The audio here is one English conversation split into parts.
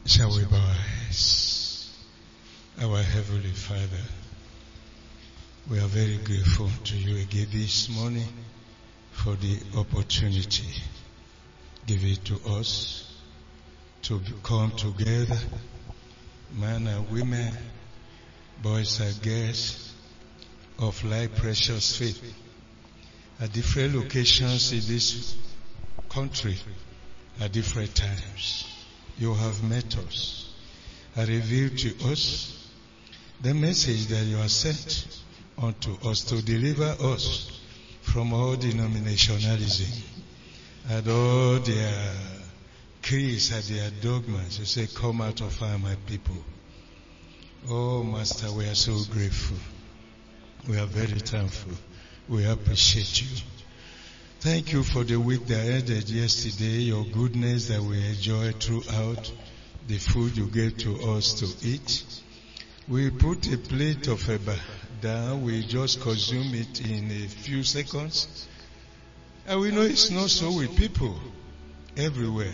Shall we bow our heads? Our Heavenly Father, we are very grateful to you again this morning for the opportunity given to us to come together, men and women, boys and girls of like precious faith at different locations in this country at different times. You have met us and revealed to us the message that you have sent unto us to deliver us from all denominationalism and all their creeds and their dogmas. You say, come out of her, my people. Oh, Master, we are so grateful. We are very thankful. We appreciate you. Thank you for the week that ended yesterday, your goodness that we enjoyed throughout, the food you gave to us to eat. We put a plate of eba down, we just consume it in a few seconds. And we know it's not so with people everywhere.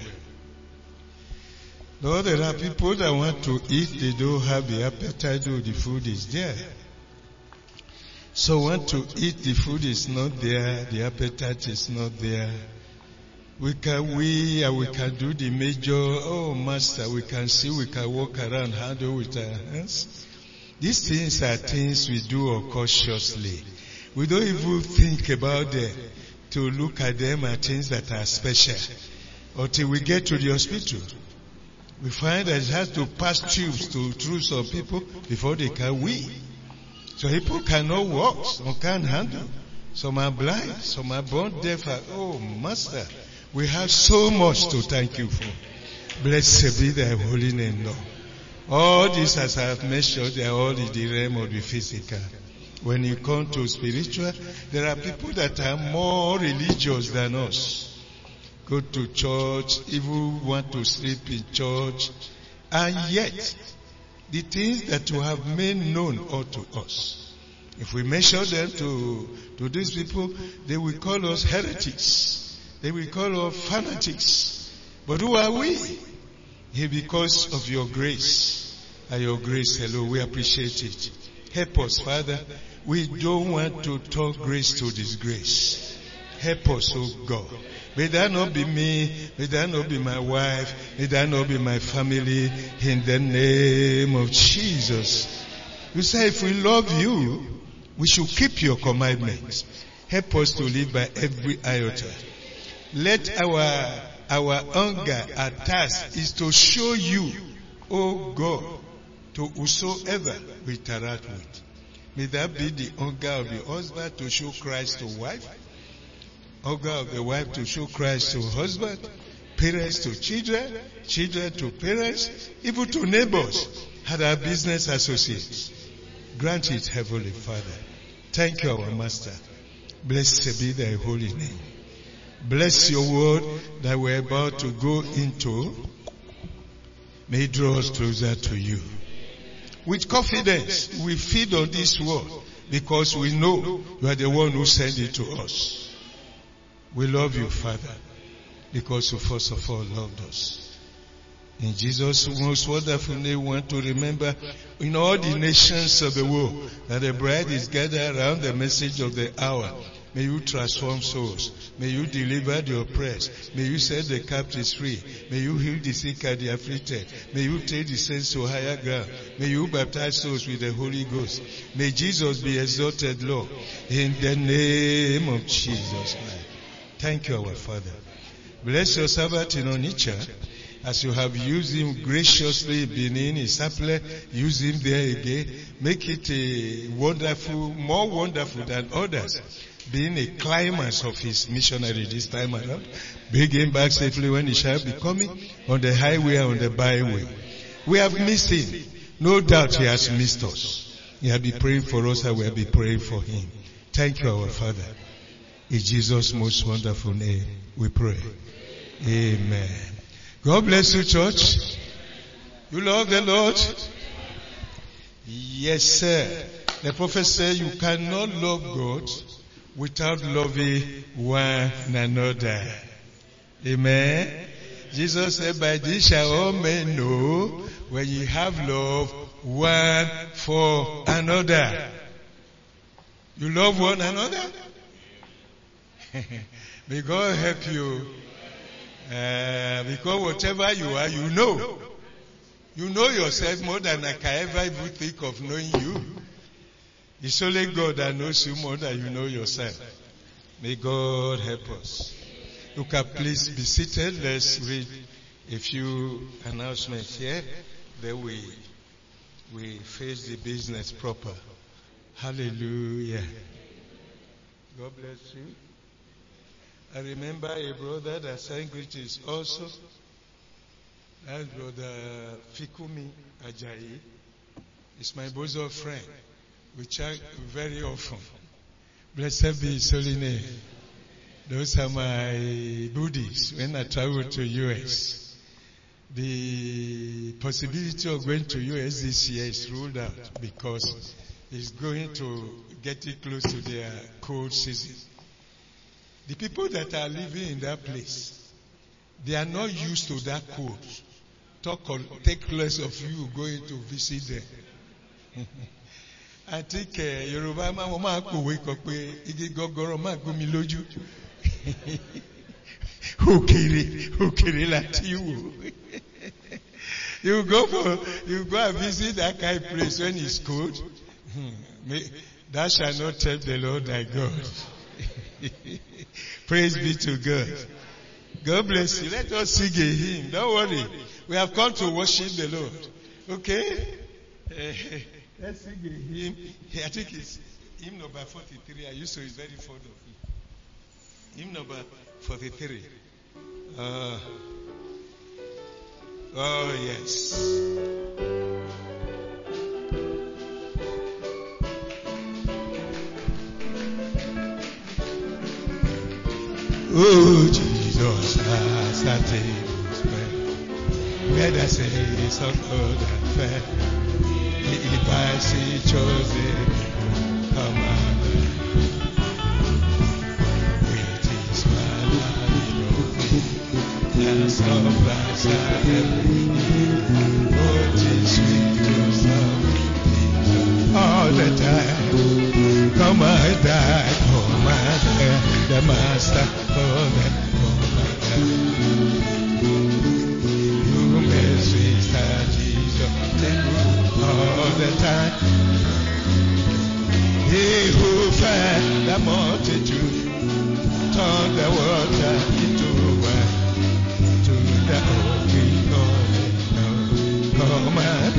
Lord, there are people that want to eat, they don't have the appetite, though the food is there. So want to eat, the food is not there, the appetite is not there. We can do the major, oh Master, we can see, we can walk around, handle with our hands. These things are things we do unconsciously. We don't even think about them, to look at them as things that are special. Until we get to the hospital, we find that it has to pass tubes through some people before they can wee. So people cannot walk, some can't handle, some are blind, some are born deaf. Oh, Master, we have so much to thank you for. Blessed be thy holy name, Lord. All this, as I have mentioned, they are all in the realm of the physical. When you come to spiritual, there are people that are more religious than us. Go to church, even want to sleep in church, and yet, the things that you have made known unto us. If we mention them to these people, they will call us heretics. They will call us fanatics. But who are we? Here because of your grace. And your grace alone, we appreciate it. Help us, Father. We don't want to talk grace to disgrace. Help us, oh God. May that not be me, may that not be my wife, may that not be my family, in the name of Jesus. You say if we love you, we should keep your commandments. Help us to live by every iota. Let our hunger and task is to show you, oh God, to whosoever we interact with. May that be the hunger of the husband to show Christ to wife, hunger of the wife to show Christ to husband, parents to children, children to parents, even to neighbors and our business associates. Grant it, Heavenly Father. Thank you, our Master. Blessed be thy holy name. Bless your word that we're about to go into. May it draw us closer to you. With confidence, we feed on this word because we know you are the one who sent it to us. We love you, Father, because you first of all loved us. In Jesus' most wonderful name, we want to remember in all the nations of the world that the bride is gathered around the message of the hour. May you transform souls. May you deliver the oppressed. May you set the captives free. May you heal the sick and the afflicted. May you take the saints to higher ground. May you baptize souls with the Holy Ghost. May Jesus be exalted, Lord, in the name of Jesus Christ. Thank you, our Father. Bless your servant in Onitsha, as you have used him graciously in Benin, in Saple, use him there again. Make it a wonderful, more wonderful than others, being a climax of his missionary this time around. Bring him back safely when he shall be coming on the highway and on the byway. We have missed him. No doubt he has missed us. He has been praying for us and we have been praying for him. Thank you, our Father. In Jesus' most wonderful name, we pray. Amen. God bless you, church. You love the Lord? Yes, sir. The prophet said you cannot love God without loving one another. Amen. Jesus said, by this shall all men know when ye have love one for another. You love one another? May God help you. Because whatever you are, you know. You know yourself more than I can ever even think of knowing you. It's only God that knows you more than you know yourself. May God help us. Look up, please be seated. Let's read a few announcements here. Then we face the business proper. Hallelujah. God bless you. I remember a brother that sang greetings also. That's Brother Fikumi Ajayi. He's my bosom friend. We chat very often. Blessed be his holy name. Those are my buddies when I travel to US. The possibility of going to US this year is ruled out because it's going to get it close to their cold season. The people that are living in that place, they are not used to that cold. Take less of you going to visit them. I think Yoruba ma ko we ko pe igi gogoro ma gumi lójú. Okere lati wo. You go and visit that kind of place when it's cold. That shall not tempt the Lord thy God. Praise be to God. God bless you. Let us sing a hymn. Don't worry. We have come to worship the Lord. Okay? Let's sing a hymn. I think it's hymn number 43. I used to be very fond of it. Hymn number 43. Oh, yes. Oh, Jesus has a table spread, where the saints of God are fed. He buys his chosen commander. With his life, and supplies everything. Oh, tis sweet to serve all the time. Come I die, come I die, the master for them. You may sweet Jesus all the time. He who fed the multitude turned the water into wine to the open God. Come and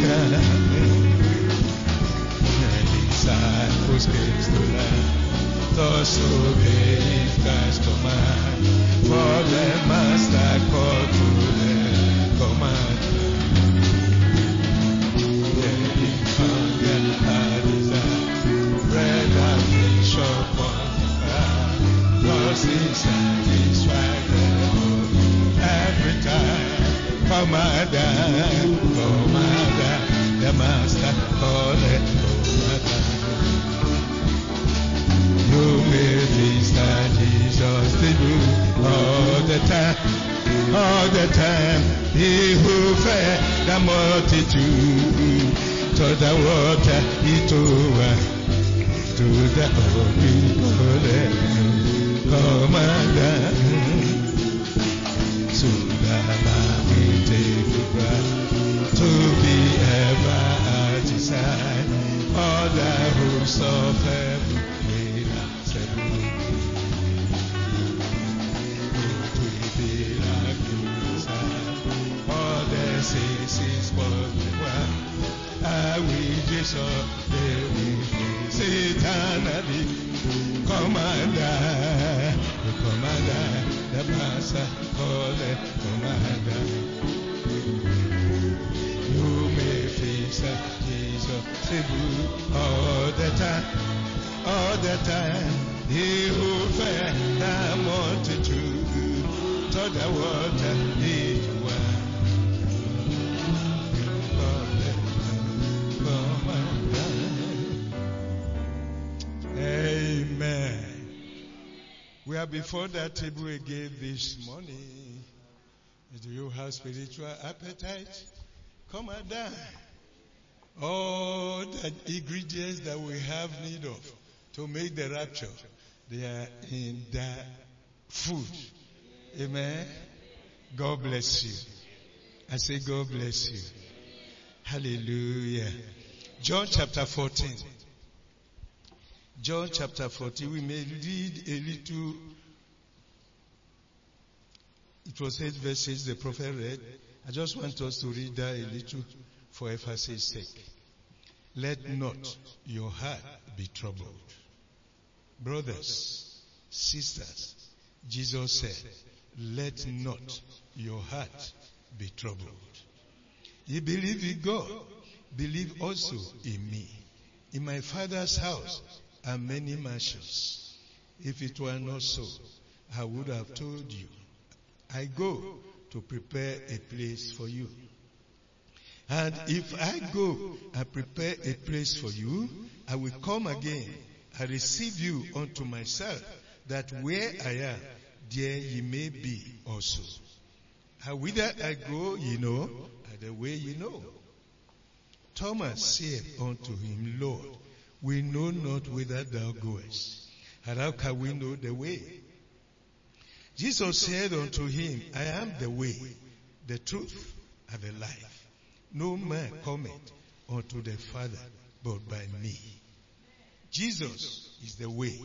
the disciples came to land. Thus obey Christ's command, for the master called to the command. Getting hunger and desire, bread and fish upon the fire. Thus he satisfied them every time. Commander, the master called it commander. You may visit Jesus the good all the time. He who fed the multitude to the water he to the open commander. So that we take for granted to be ever at his side. All the hosts of heaven. All the saints I will just Satan, commander, the master, call it commander. You may face Jesus all the time. He who fed the multitude to the water he went. Amen. We are before that table again this morning. Do you have spiritual appetite? Come and dine. All the ingredients that we have need of to make the rapture, they are in the food. Amen. God bless you. I say God bless you. Hallelujah. John chapter 14. John chapter 14. We may read a little. It was 8 verses the prophet read. I just want us to read that a little for emphasis' sake. Let not your heart be troubled. Brothers, sisters, Jesus said, let not your heart be troubled. You believe in God, believe also in me. In my Father's house are many mansions. If it were not so, I would have told you. I go to prepare a place for you. And if I go and prepare a place for you, I will come again and receive you unto myself, that where I am, there ye may be also. And whither I go, ye know, and the way ye know. Thomas said unto him, Lord, we know not whither thou goest, and how can we know the way? Jesus said unto him, I am the way, the truth, and the life. No man cometh unto the Father but by me. Jesus is the way.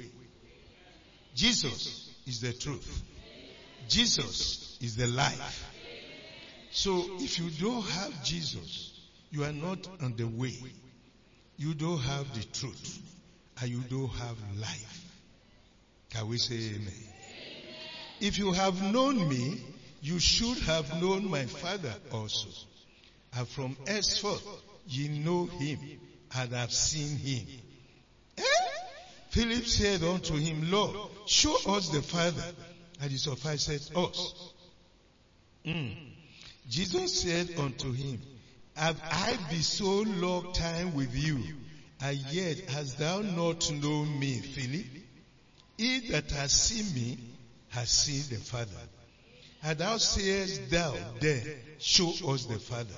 Jesus is the truth. Jesus is the life. So if you don't have Jesus, you are not on the way. You don't have the truth. And you don't have life. Can we say amen? If you have known me, you should have known my Father also. And from henceforth ye know him and have seen him. Philip said unto him, Lord, show us the Father, and it sufficeth us. Jesus said unto him, have I been so long time with you, and yet hast thou not known me, Philip? He that has seen me has seen the Father. And thou sayest thou then, show us the Father.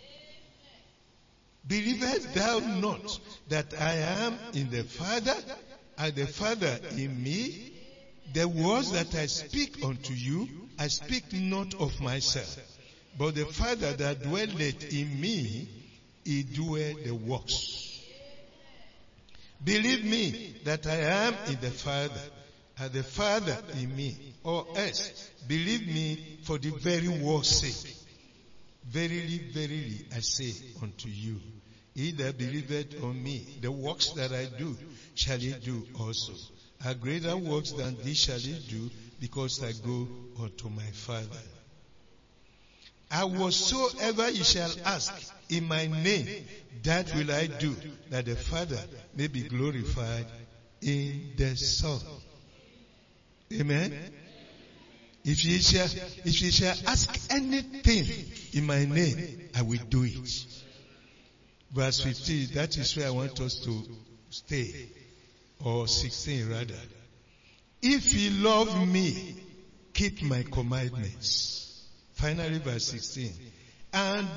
Believest thou not that I am in the Father, and the Father in me? The words that I speak unto you, I speak not of myself, but the Father that dwelleth in me, he doeth the works. Believe me that I am in the Father, and the Father in me, or else believe me for the very word's sake. Verily, verily, I say unto you, he that believeth on me, the works that I do, shall he do also. A greater works than these shall he do, because I go unto my Father. And whatsoever ye shall ask in my name, that will I do, that the Father may be glorified in the Son. Amen. If ye shall ask anything in my name, I will do it. Verse 15, that is where I want us to stay. Or 16 rather. If ye love me, keep my commandments. Finally verse 16. And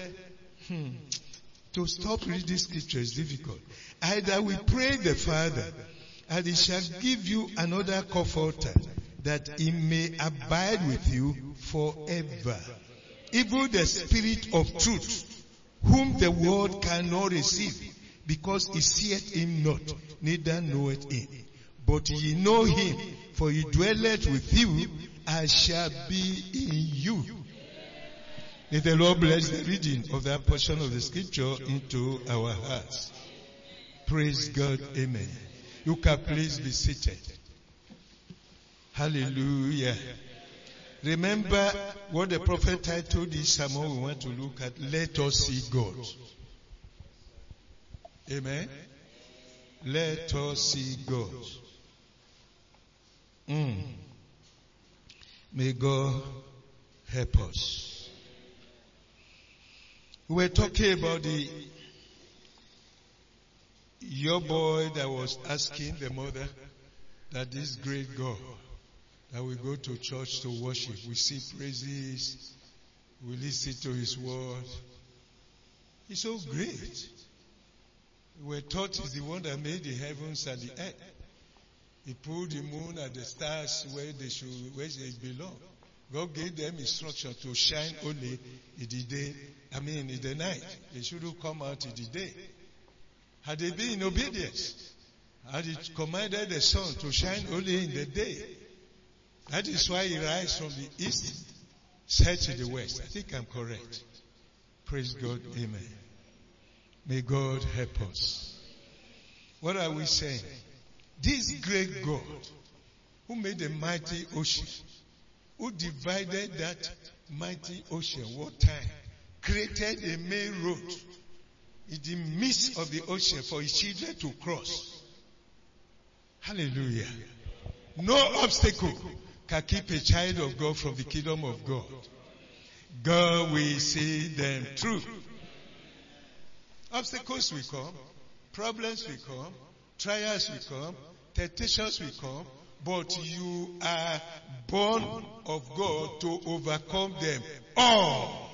to stop reading scripture is difficult. Either we pray the Father, and he shall give you another comforter, that he may abide with you forever. Even the Spirit of truth, whom the world cannot receive, because he seeth him not, neither knoweth him. But ye know him, for he dwelleth with you, and shall be in you. May the Lord bless the reading of that portion of the scripture into our hearts. Praise God. Amen. You can please be seated. Hallelujah. Remember what the prophet titled this sermon we want to look at. Let us see God. Amen. Let us see God. May God help us. We were talking about the your boy that was asking the mother that this great God that we go to church to worship, we sing praises, We listen to His word. He's so great. We were taught He's the one that made the heavens and the earth. He put the moon and the stars where they belong. God gave them instruction to shine only in the day, in the night. They shouldn't come out in the day. Had they been in obedience, had He commanded the sun to shine only in the day. That is why He rises from the east, sets to the west. I think I'm correct. Praise God. Amen. May God help us. What are we saying? This great God, who made the mighty ocean, who divided that mighty ocean, what time, created a main road in the midst of the ocean for His children to cross. Hallelujah. No obstacle can keep a child of God from the kingdom of God. God will see them through. Obstacles will come, problems will come, trials will come, temptations will come, but you are born of God to overcome them all.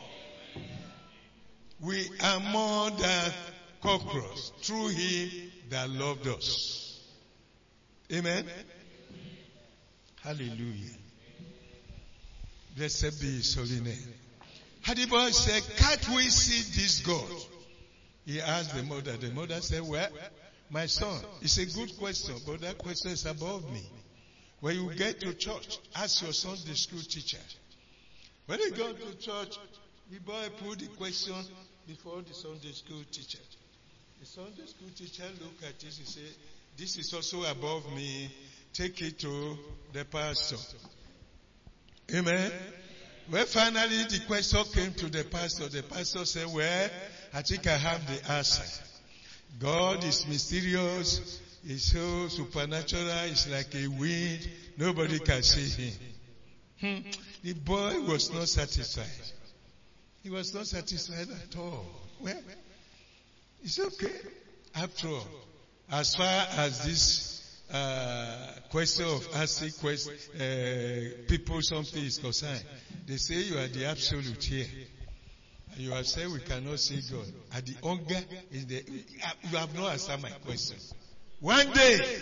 We are more than conquerors through Him that loved us. Amen? Hallelujah. Blessed be His holy name. Had the boy said, can't we see this God? He asked the mother. The mother said, well, my son, it's a good question, but that question is above me. When you get to church, ask your Sunday school teacher. When he got to church, the boy put the question before the Sunday school teacher. The Sunday school teacher looked at it and said, this is also above me. Take it to the pastor. Amen. When finally the question came to the pastor said, well, I think I have the answer. God is mysterious. He's so supernatural. It's like a wind. Nobody can see Him. The boy was not satisfied. He was not satisfied at all. Well, it's okay. After all, as far as this question of asking people something is concerned, they say you are the absolute here. And you have said we cannot see God. And the hunger is the... You have not answered my question. One day,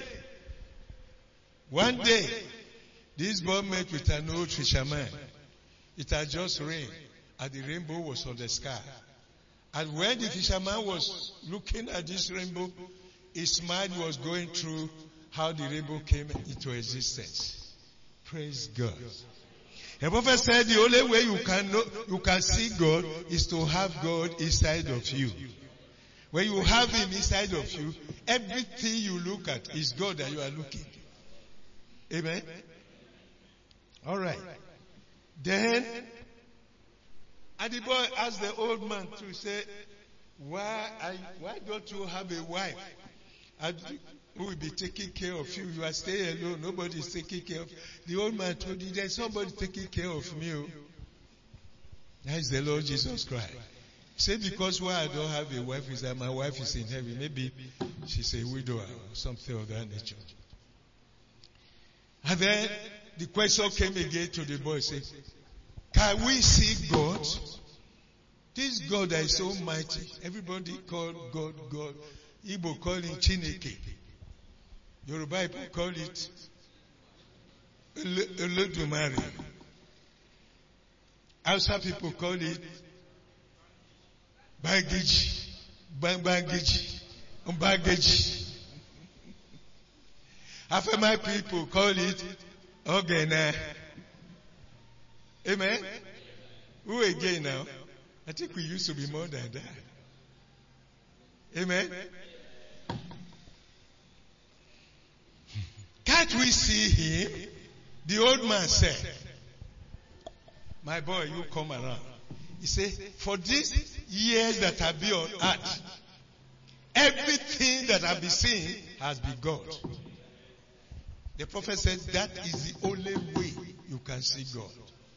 this boy met with an old fisherman. It had just rained, and the rainbow was on the sky. And when the fisherman was looking at this rainbow, his mind was going through how the rainbow came into existence. Praise God. The prophet said the only way you can see God is to have God inside of you. When you have Him inside of you, everything you look at is God that you are looking. Amen? Alright. Then, and the boy asked the old man to say, why don't you have a wife who will be taking care of you? You are staying alone. Nobody is taking care of you. The old man told you, there's somebody taking care of me. That is the Lord Jesus Christ. Say because why I don't have a wife is that my wife is in heaven. Maybe she's a widow or something of that nature. And then the question came again to the boy, say, can we see God? This God that is so mighty. Everybody call God, God. Igbo call him Chineke. Yoruba people call it Olodumare. Hausa people call it Bagiji, Bangiji, Umbageji. Afema people call it Ogena. Amen? Who again now? I think we used to be more than that. Amen? Can't we see Him? The old man said, my boy, you come around. He said, for these years that have been on earth, everything that I've been seeing has been God. The prophet said that is the only way you can see God.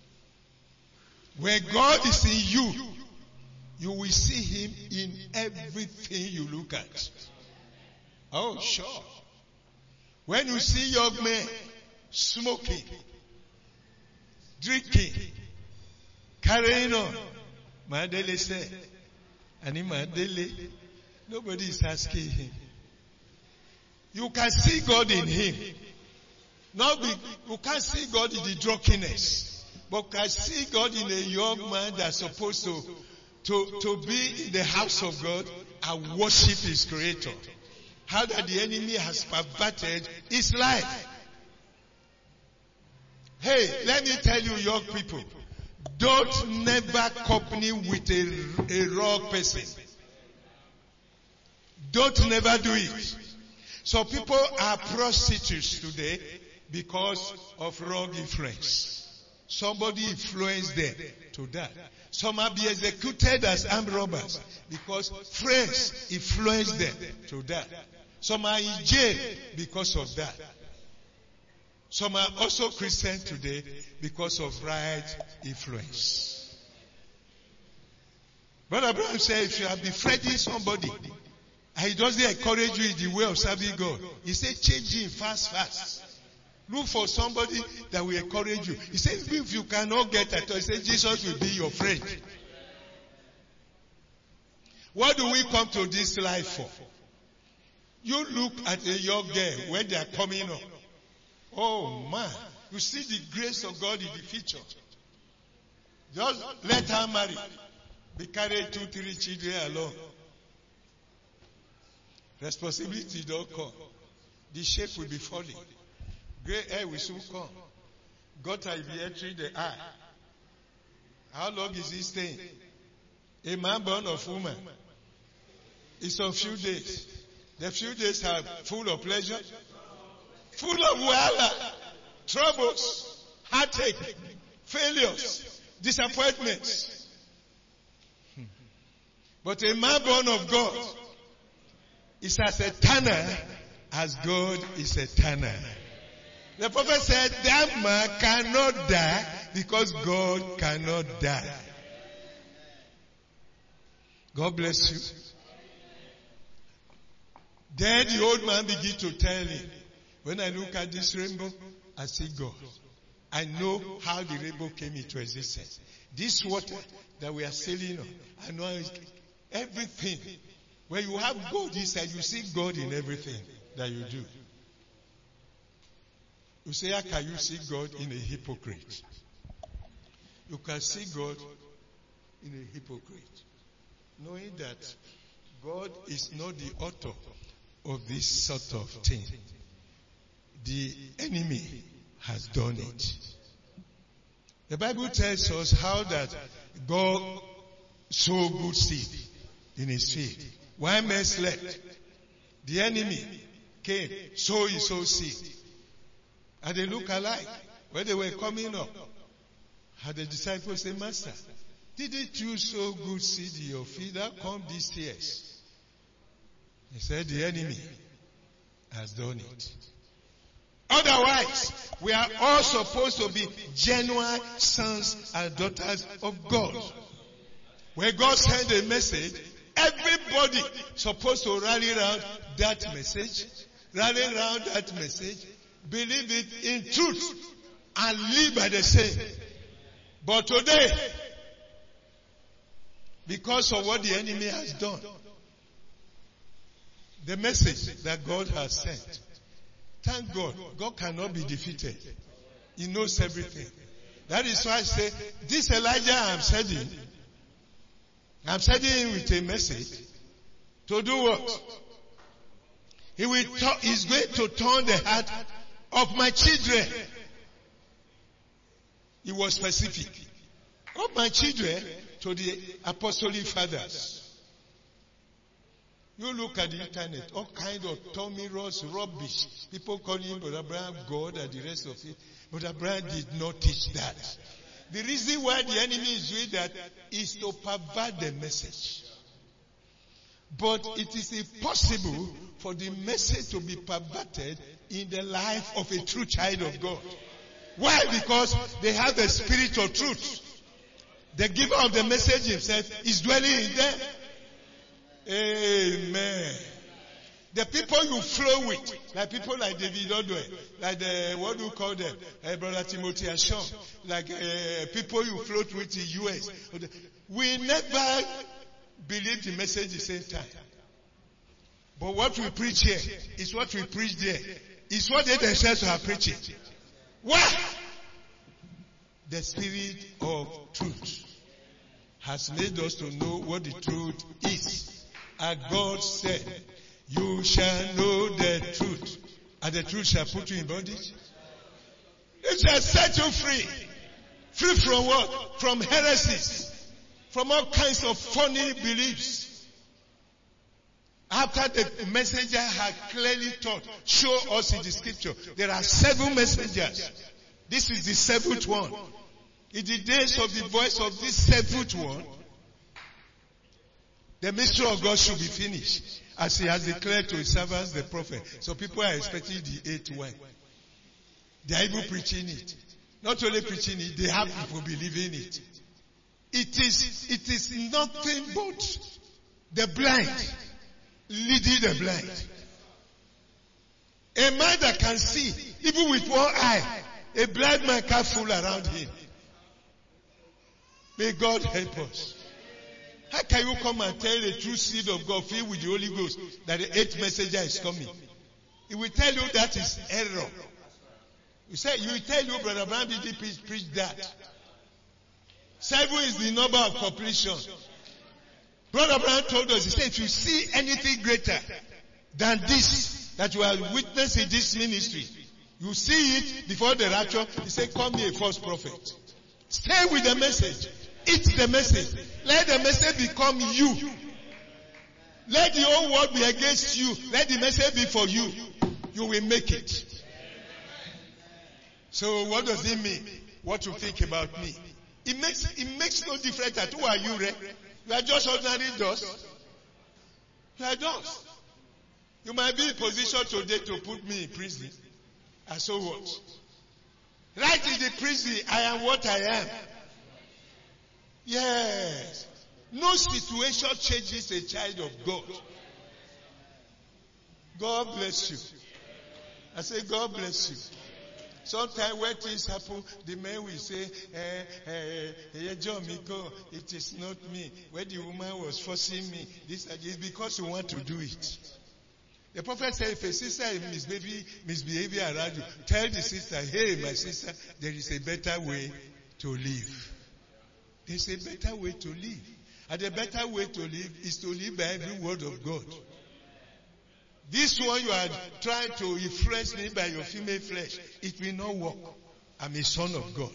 When God is in you, you will see Him in everything you look at. Oh, sure. When you see young men smoking, drinking, Carrying on. Madele said. And in Madele, nobody is asking him. You can see God in him. You can't see God in the drunkenness. But you can see God in a young man that's supposed to be in the house of God and worship his creator. How that the enemy has perverted his life. Hey, let me tell you, young people, don't never company with a wrong person. Don't never do it. So people are prostitutes today because of wrong influence. Somebody influenced them to that. Some are be executed as armed robbers because friends influenced them to that. Some are in jail because of that. Some are also Christians today because of right influence. Brother Brown said, if you are befriending somebody and he doesn't encourage you in the way of serving God, he said, change him fast. Look for somebody that will encourage you. He said, if you cannot get at all, he said, Jesus will be your friend. What do we come to this life for? You look at a young girl when they are coming up. Oh man, you see the grace of God in the future. Just let her marry. Be carried 2, 3 children alone. Responsibility don't come. The shape will be falling. Gray hair will soon come. Gutter will be entering the eye. How long is he staying? A man born of woman. It's a few days. The few days are full of pleasure, full of wahala, troubles, heartache, failures, disappointments. But a man born of God is as eternal as God is eternal. The prophet said that man cannot die because God cannot die. God bless you. Then the old man began to tell him, when I look at this rainbow, I see God. I know how the rainbow came into existence. This water that we are sailing on, I know everything. When you have God inside, you see God in everything that you do. You say, how can you see God in a hypocrite? You can see God in a hypocrite. Knowing that God is not the author of this sort of thing. The enemy has done it. The Bible tells us how that God sowed good seed in his field. While men slept, the enemy came, sowed his own seed. And they look alike. When they were coming up, had the disciples say, Master, didn't you sow good seed in your field? How come these tears? He said, the enemy has done it. Otherwise, we are all supposed to be genuine sons and daughters of God. When God sent a message, everybody supposed to rally around that message, believe it in truth, and live by the same. But today, because of what the enemy has done, the message that God has sent, thank God, God cannot be defeated. He knows everything. That is why I say, this Elijah I'm sending him with a message to do what? He's going to turn the heart of my children. He was specific. Of my children to the apostolic fathers. You look at the internet, all kind of Tommy Ross rubbish. People calling Brother Abraham God and the rest of it. Brother Abraham did not teach that. The reason why the enemy is doing that is to pervert the message. But it is impossible for the message to be perverted in the life of a true child of God. Why? Because they have the spirit of truth. The giver of the message himself is dwelling in them. Amen. The people you flow with, like people like David Odwe, like what do you call them, Brother Timothy Ashon, like people you float with in US. We never believe the message the same time. But what we preach here is what we preach there. It's what they themselves are preaching. Why? The Spirit of truth has made us to know what the truth is. And God said, you shall know the truth, and the truth shall put you in bondage. It shall set you free. Free from what? From heresies. From all kinds of funny beliefs. After the messenger had clearly taught, show us in the scripture, there are 7 messengers. This is the 7th one. In the days of the voice of this 7th one, the mystery of God should be finished, as he has declared to his servants, the prophet. So people are expecting the 8th one. They are even preaching it. Not only preaching it, they have people believing it. It is nothing but the blind leading the blind. A man that can see, even with one eye, a blind man can't fool around him. May God help us. How can you come and tell the true seed of God filled with the Holy Ghost that the 8th messenger is coming? He will tell you that is error. He will tell you, Brother Brown didn't preach that. 7 is the number of completion. Brother Brown told us, he said, if you see anything greater than this, that you are witnessing this ministry, you see it before the rapture, he said, call me a false prophet. Stay with the message. Eat the message. Let the message become you. Let the whole world be against you. Let the message be for you. You will make it. So what does it mean? What you think about me? It makes no difference at who are you, Ray? You are just ordinary dust. You are dust. You might be in position today to put me in prison. And so what? Right in the prison, I am what I am. Yes. No situation changes a child of God. God bless you. I say, God bless you. Sometimes when things happen, the man will say, John Miko, it is not me. When the woman was forcing me, this is because you want to do it. The prophet said, if a sister is misbehaving around you, tell the sister, hey, my sister, there is a better way to live. There's a better way to live. And the better way to live is to live by every word of God. This one you are trying to influence me by your female flesh, it will not work. I'm a son of God.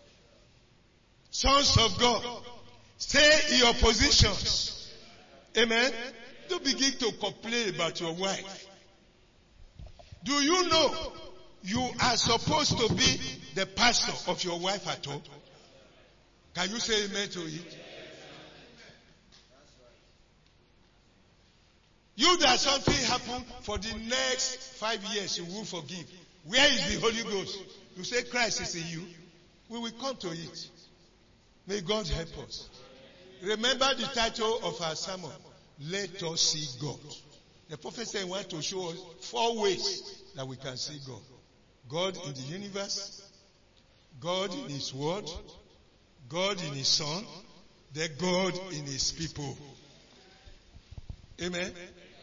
Sons of God, stay in your positions. Amen. Don't begin to complain about your wife. Do you know you are supposed to be the pastor of your wife at home? Can you say amen to it? You that something happened for the next 5 years, you will forgive. Where is the Holy Ghost? You say Christ is in you. We will come to it. May God help us. Remember the title of our sermon. Let us see God. The prophet said he wanted to show us 4 ways that we can see God. God in the universe, God in his word, God in his son, the God in his people. Amen.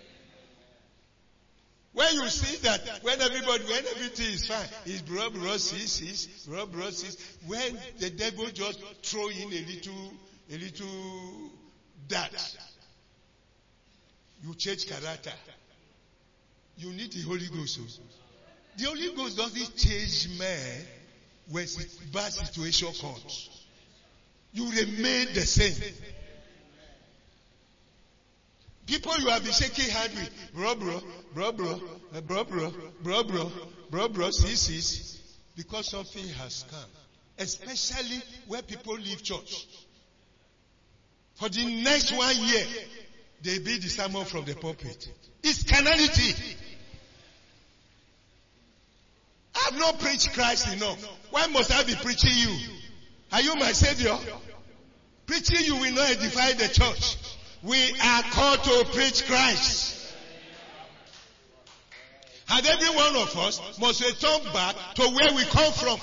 When you see that, when everything is fine, it's bro, sis, when the devil just throw in a little dart, you change character. You need the Holy Ghost. The Holy Ghost doesn't change man when bad situation comes. You remain the same. People you have been shaking hand with, bro, sis, because something has come. Especially where people leave church. For the next 1 year, they be the sermon from the pulpit. It's carnality. I have not preached Christ enough. Why must I be preaching you? Are you my Savior? Preaching you will not edify the church. We are called to preach Christ. And every one of us must return back to where we come from.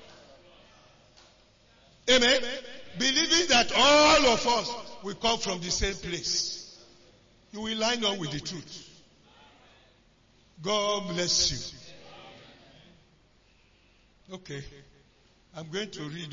Amen. Believing that all of us will come from the same place. You will line up with the truth. God bless you. Okay. I'm going to read.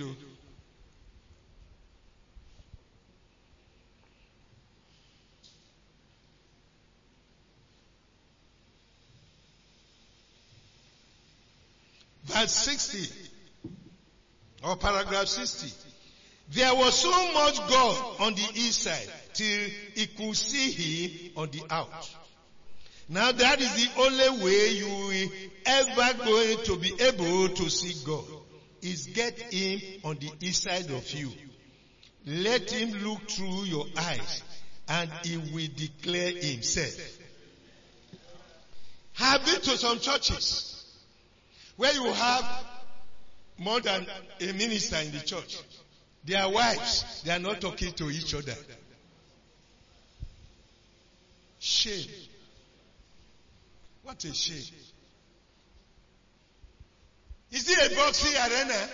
Verse 60 or paragraph 60. There was so much God on the inside till he could see him on the out. Now that is the only way you will ever going to be able to see God, is get him on the inside of you. Let him look through your eyes and he will declare himself. I've been to some churches where you have more than a minister in the church. Their wives, they are not talking to each other. Shame. What a shame. Is it a boxing arena?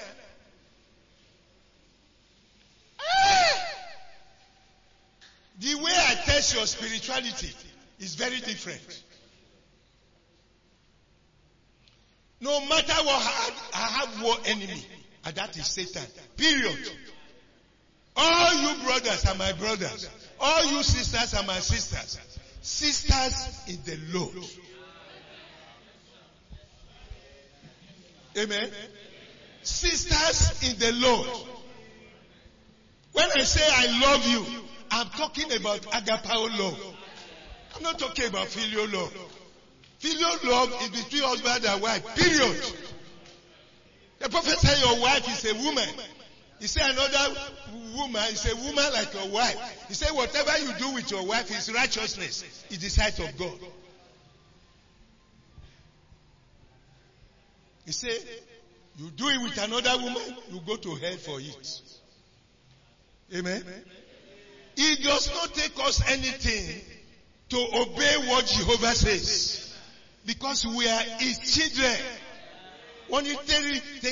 The way I test your spirituality is very different. No matter what, I have one enemy, and that is Satan. Period. All you brothers are my brothers. All you sisters are my sisters. Sisters in the Lord. Amen. Sisters in the Lord. When I say I love you, I'm talking about agapao love. I'm not talking about filial love. Filial love is between husband and wife. Period. The prophet said your wife is a woman. He said another woman is a woman like your wife. He said whatever you do with your wife is righteousness in the sight of God. He said, you do it with another woman, you go to hell for it. Amen. It does not take us anything to obey what Jehovah says. Because we are his children. When you tell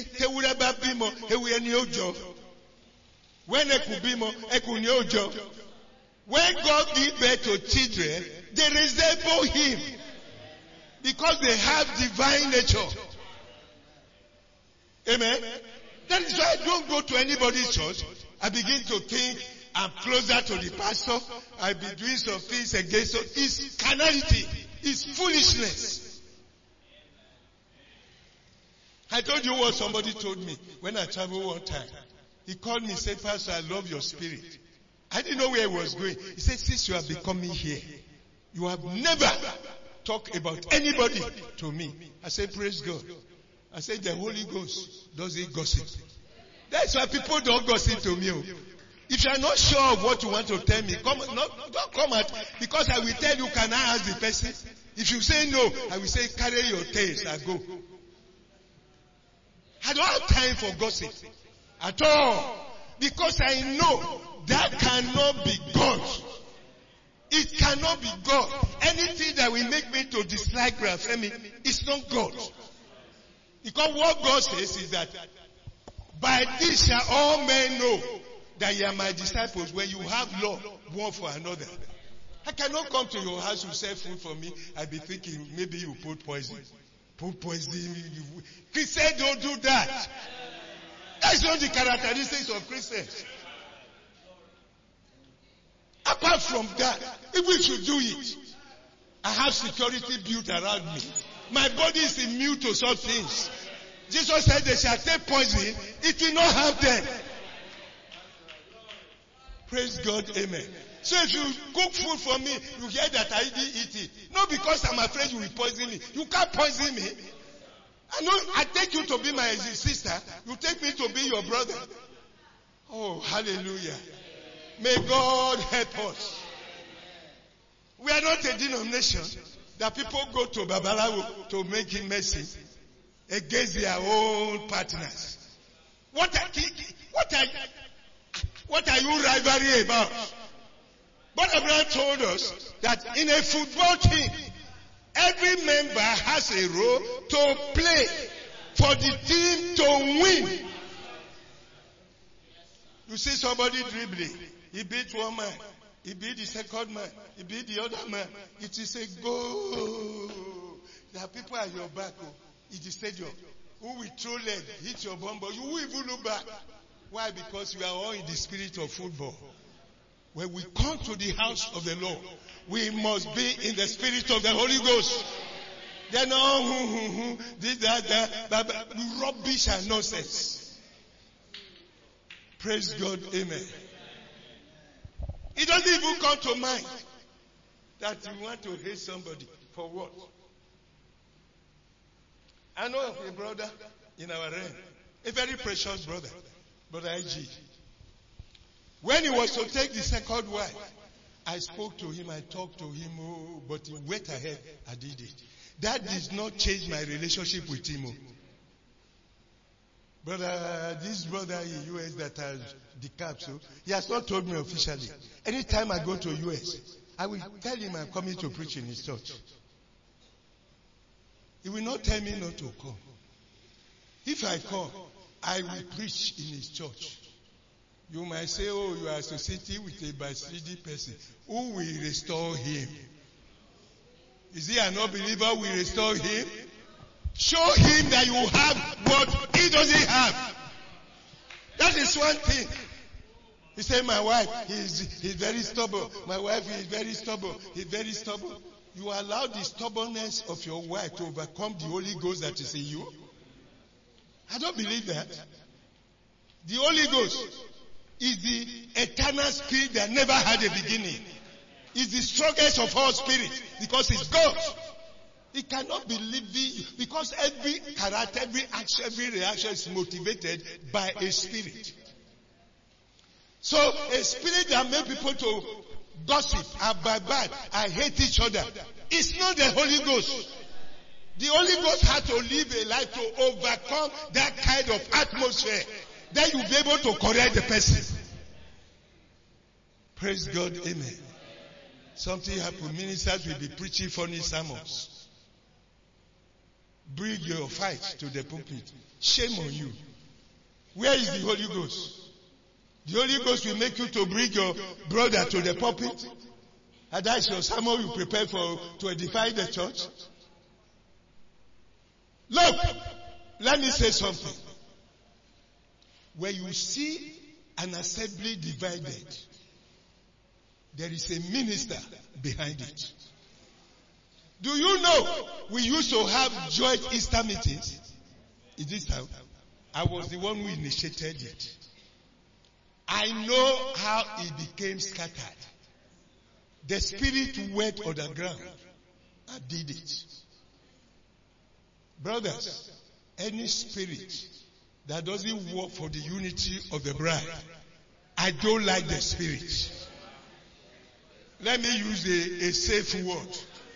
when God gives birth to children, they resemble him. Because they have divine nature. Amen. That is why I don't go to anybody's church. I begin to think I'm closer to the pastor. I'll be doing some things against it. It's carnality. It's foolishness. I told you what somebody told me when I traveled one time. He called me and said, Pastor, I love your spirit. I didn't know where he was going. He said, since you have been coming here, you have never talked about anybody to me. I said, praise God. I said, the Holy Ghost doesn't gossip. That's why people don't gossip to me. If you are not sure of what you want to tell me, don't come at, because I will tell you, can I ask the person? If you say no, I will say, carry your tails and go. I don't have time for gossip at all. Because I know that cannot be God. It cannot be God. Anything that will make me to dislike Rafemi is not God. Because what God says is that, by this shall all men know that you are my disciples, when you have love one for another. I cannot come to your house to sell food for me. I'll be thinking maybe you put poison. Put poison. Christians don't do that. That's not the characteristics of Christians. Apart from that, if we should do it, I have security built around me. My body is immune to such things. Jesus said they shall take poison, it will not harm them. Praise God, amen. So if you cook food for me, you hear that I didn't eat it. Not because I'm afraid you will poison me. You can't poison me. I know I take you to be my sister. You take me to be your brother. Oh, hallelujah. May God help us. We are not a denomination that people go to Babalawo to make him messy against their own partners. What are you rivalry about? But Abraham told us that in a football team, Every member has a role to play for the team to win. You see somebody dribbling. He beat one man. He beat the second man. He beat the other man. It is a goal. There are people at your back in the stadium who will throw leg, hit your bum, but you will even look back. Why? Because we are all in the spirit of football. When we come to the house of the Lord, we must be in the spirit of the Holy Ghost. Then all this, that, rubbish and nonsense. Praise God, amen. It doesn't even come to mind that you want to hate somebody. For what? I know of a brother in our realm, a very precious brother, Brother IG. When he was to take the second wife, I spoke to him, I talked to him, but he went ahead, I did it. That did not change my relationship with him. Brother, this brother in US that has the cap, so he has not told me officially. Anytime I go to US, I will tell him I'm coming to preach in his church. He will not tell me not to come. If I come, I will preach in his church. You might say, oh, you are associated with a backsliding person. Who will restore him? Is he an unbeliever? Will restore him? Show him that you have what he doesn't have. That is one thing. He said, my wife, he's very stubborn. My wife is very stubborn. He's very stubborn. You allow the stubbornness of your wife to overcome the Holy Ghost that is in you? I don't believe that. The Holy Ghost is the eternal spirit that never had a beginning. It's the strongest of all spirits because it's God. It cannot be living because every character, every action, every reaction is motivated by a spirit. So a spirit that makes people to gossip and bad, I hate each other. It's not the Holy Ghost. The Holy Ghost had to live a life to overcome that kind of atmosphere. Then you'll be able to correct the person. Praise God, amen. Something happened. Ministers will be preaching funny sermons. Bring your fight to the pulpit. Shame on you. Where is the Holy Ghost? The Holy Ghost will make you to bring your brother to the pulpit. And that's your sermon you prepare for to edify the church. Look, let me say something. When you see an assembly divided, there is a minister behind it. Do you know we used to have joint Easter meetings? Is this how? I was the one who initiated it. I know how it became scattered. The spirit went on the ground and did it. Brothers, any spirit that doesn't work for the unity of the bride, I don't like the spirit. Let me use a safe word.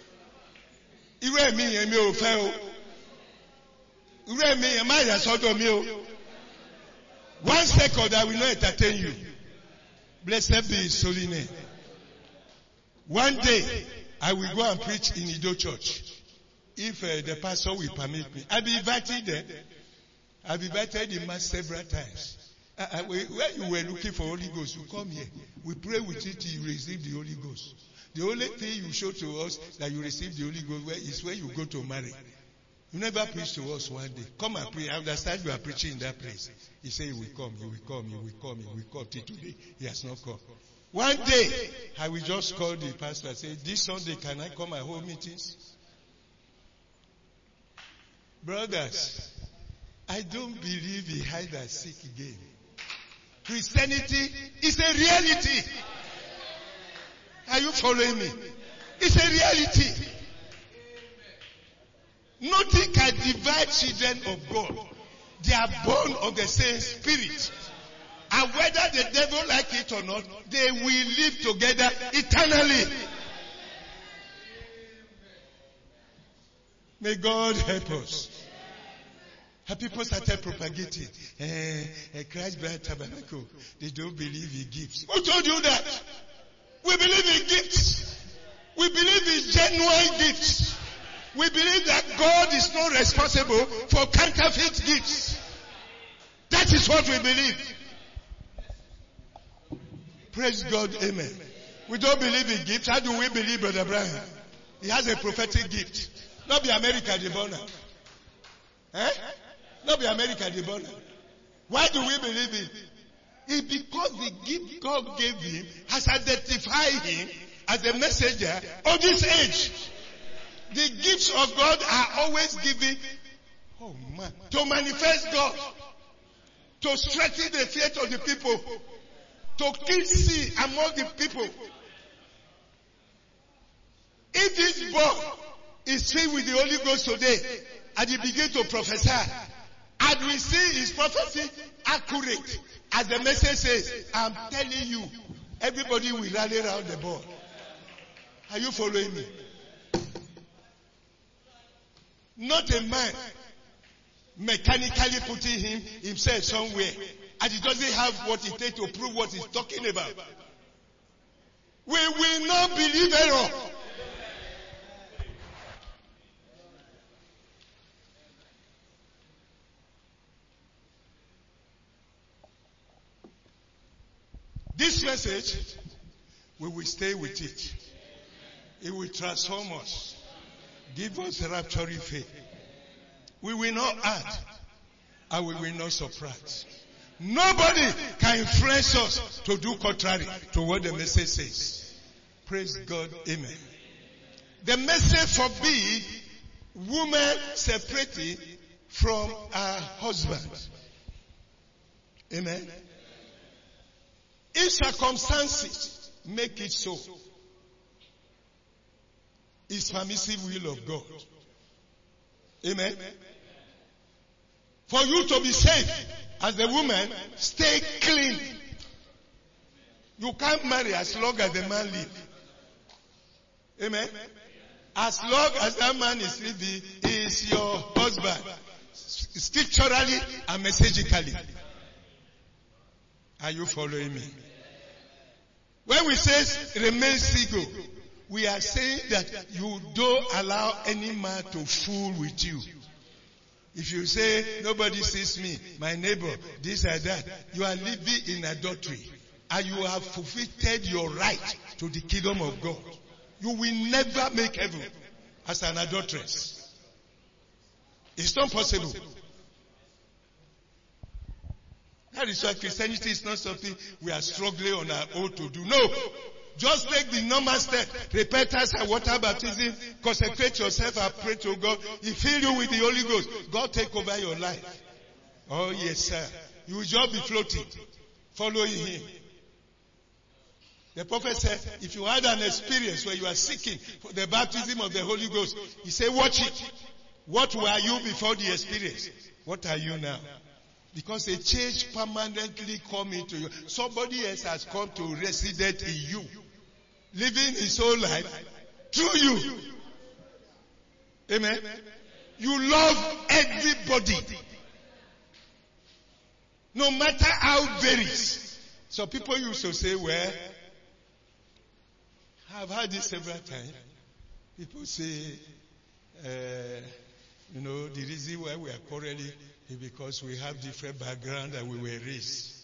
One second, I will not entertain you. Blessed be his holy name. One day, I will go and preach in Ido Church. If the pastor will permit me. I'll be invited there. I've invited him several times. When you were looking for Holy Ghost, you come here. We pray with it, you receive the Holy Ghost. The only thing you show to us that you receive the Holy Ghost is when you go to marry. You never preach to us one day. Come and pray. I understand you are preaching in that place. He said, you will come, you will come, you will come, you will come. Till today, he has not come. One day, I will just call the pastor and say, this Sunday, can I come at home meetings? Brothers, I don't believe in hide and seek again. Christianity is a reality. Are you following me? It's a reality. Nothing can divide children of God. They are born of the same spirit. And whether the devil like it or not, they will live together eternally. May God help us. And people started propagating Christ Bride Tabernacle. They don't believe in gifts. Who told you that? We believe in gifts. We believe in genuine gifts. We believe that God is not responsible for counterfeit gifts. That is what we believe. Praise God, amen. We don't believe in gifts. How do we believe Brother Brian? He has a prophetic gift. Not be America the born. Not be America the born. Why do we believe it? It's because the gift God gave him has identified him as a messenger of this age. The gifts of God are always given to manifest God, to strengthen the faith of the people, to kill sin among the people. If this boy is filled with the Holy Ghost today, and he begins to prophesy, and we see his prophecy accurate, as the message says, I'm telling you, everybody will rally around the ball. Are you following me? Not a man mechanically putting himself somewhere, and he doesn't have what it takes to prove what he's talking about. We will not believe error. This message, we will stay with it. It will transform us. Give us rapturing faith. We will not add, and we will not subtract. Nobody can influence us to do contrary to what the message says. Praise God, amen. The message forbids women separating from her husband. Amen. If circumstances make it so, it's permissive will of God. Amen. For you to be safe as a woman, stay clean. You can't marry as long as the man lives. Amen. As long as that man is living, he is your husband. Scripturally and messagically. Are you following me? When we say remain single, we are saying that you don't allow any man to fool with you. If you say, nobody sees me, my neighbor, this and that, you are living in adultery. And you have fulfilled your right to the kingdom of God. You will never make heaven as an adulteress. It's not possible. That is why Christianity is not something we are struggling on our own to do. No. Just take the normal step. Repentance and water baptism. Consecrate yourself and pray to God. He fill you with the Holy Ghost. God take over your life. Oh yes, sir. You will just be floating, following Him. The prophet said, if you had an experience where you are seeking for the baptism of the Holy Ghost, he said, watch it. What were you before the experience? What are you now? Because a change permanently come into you. Somebody else has come to resident in you. Living his whole life through you. Amen. You love everybody. No matter how it varies. So people used to say, well, I've heard this several times. People say, the reason why we are quarreling is because we have different background and we were raised.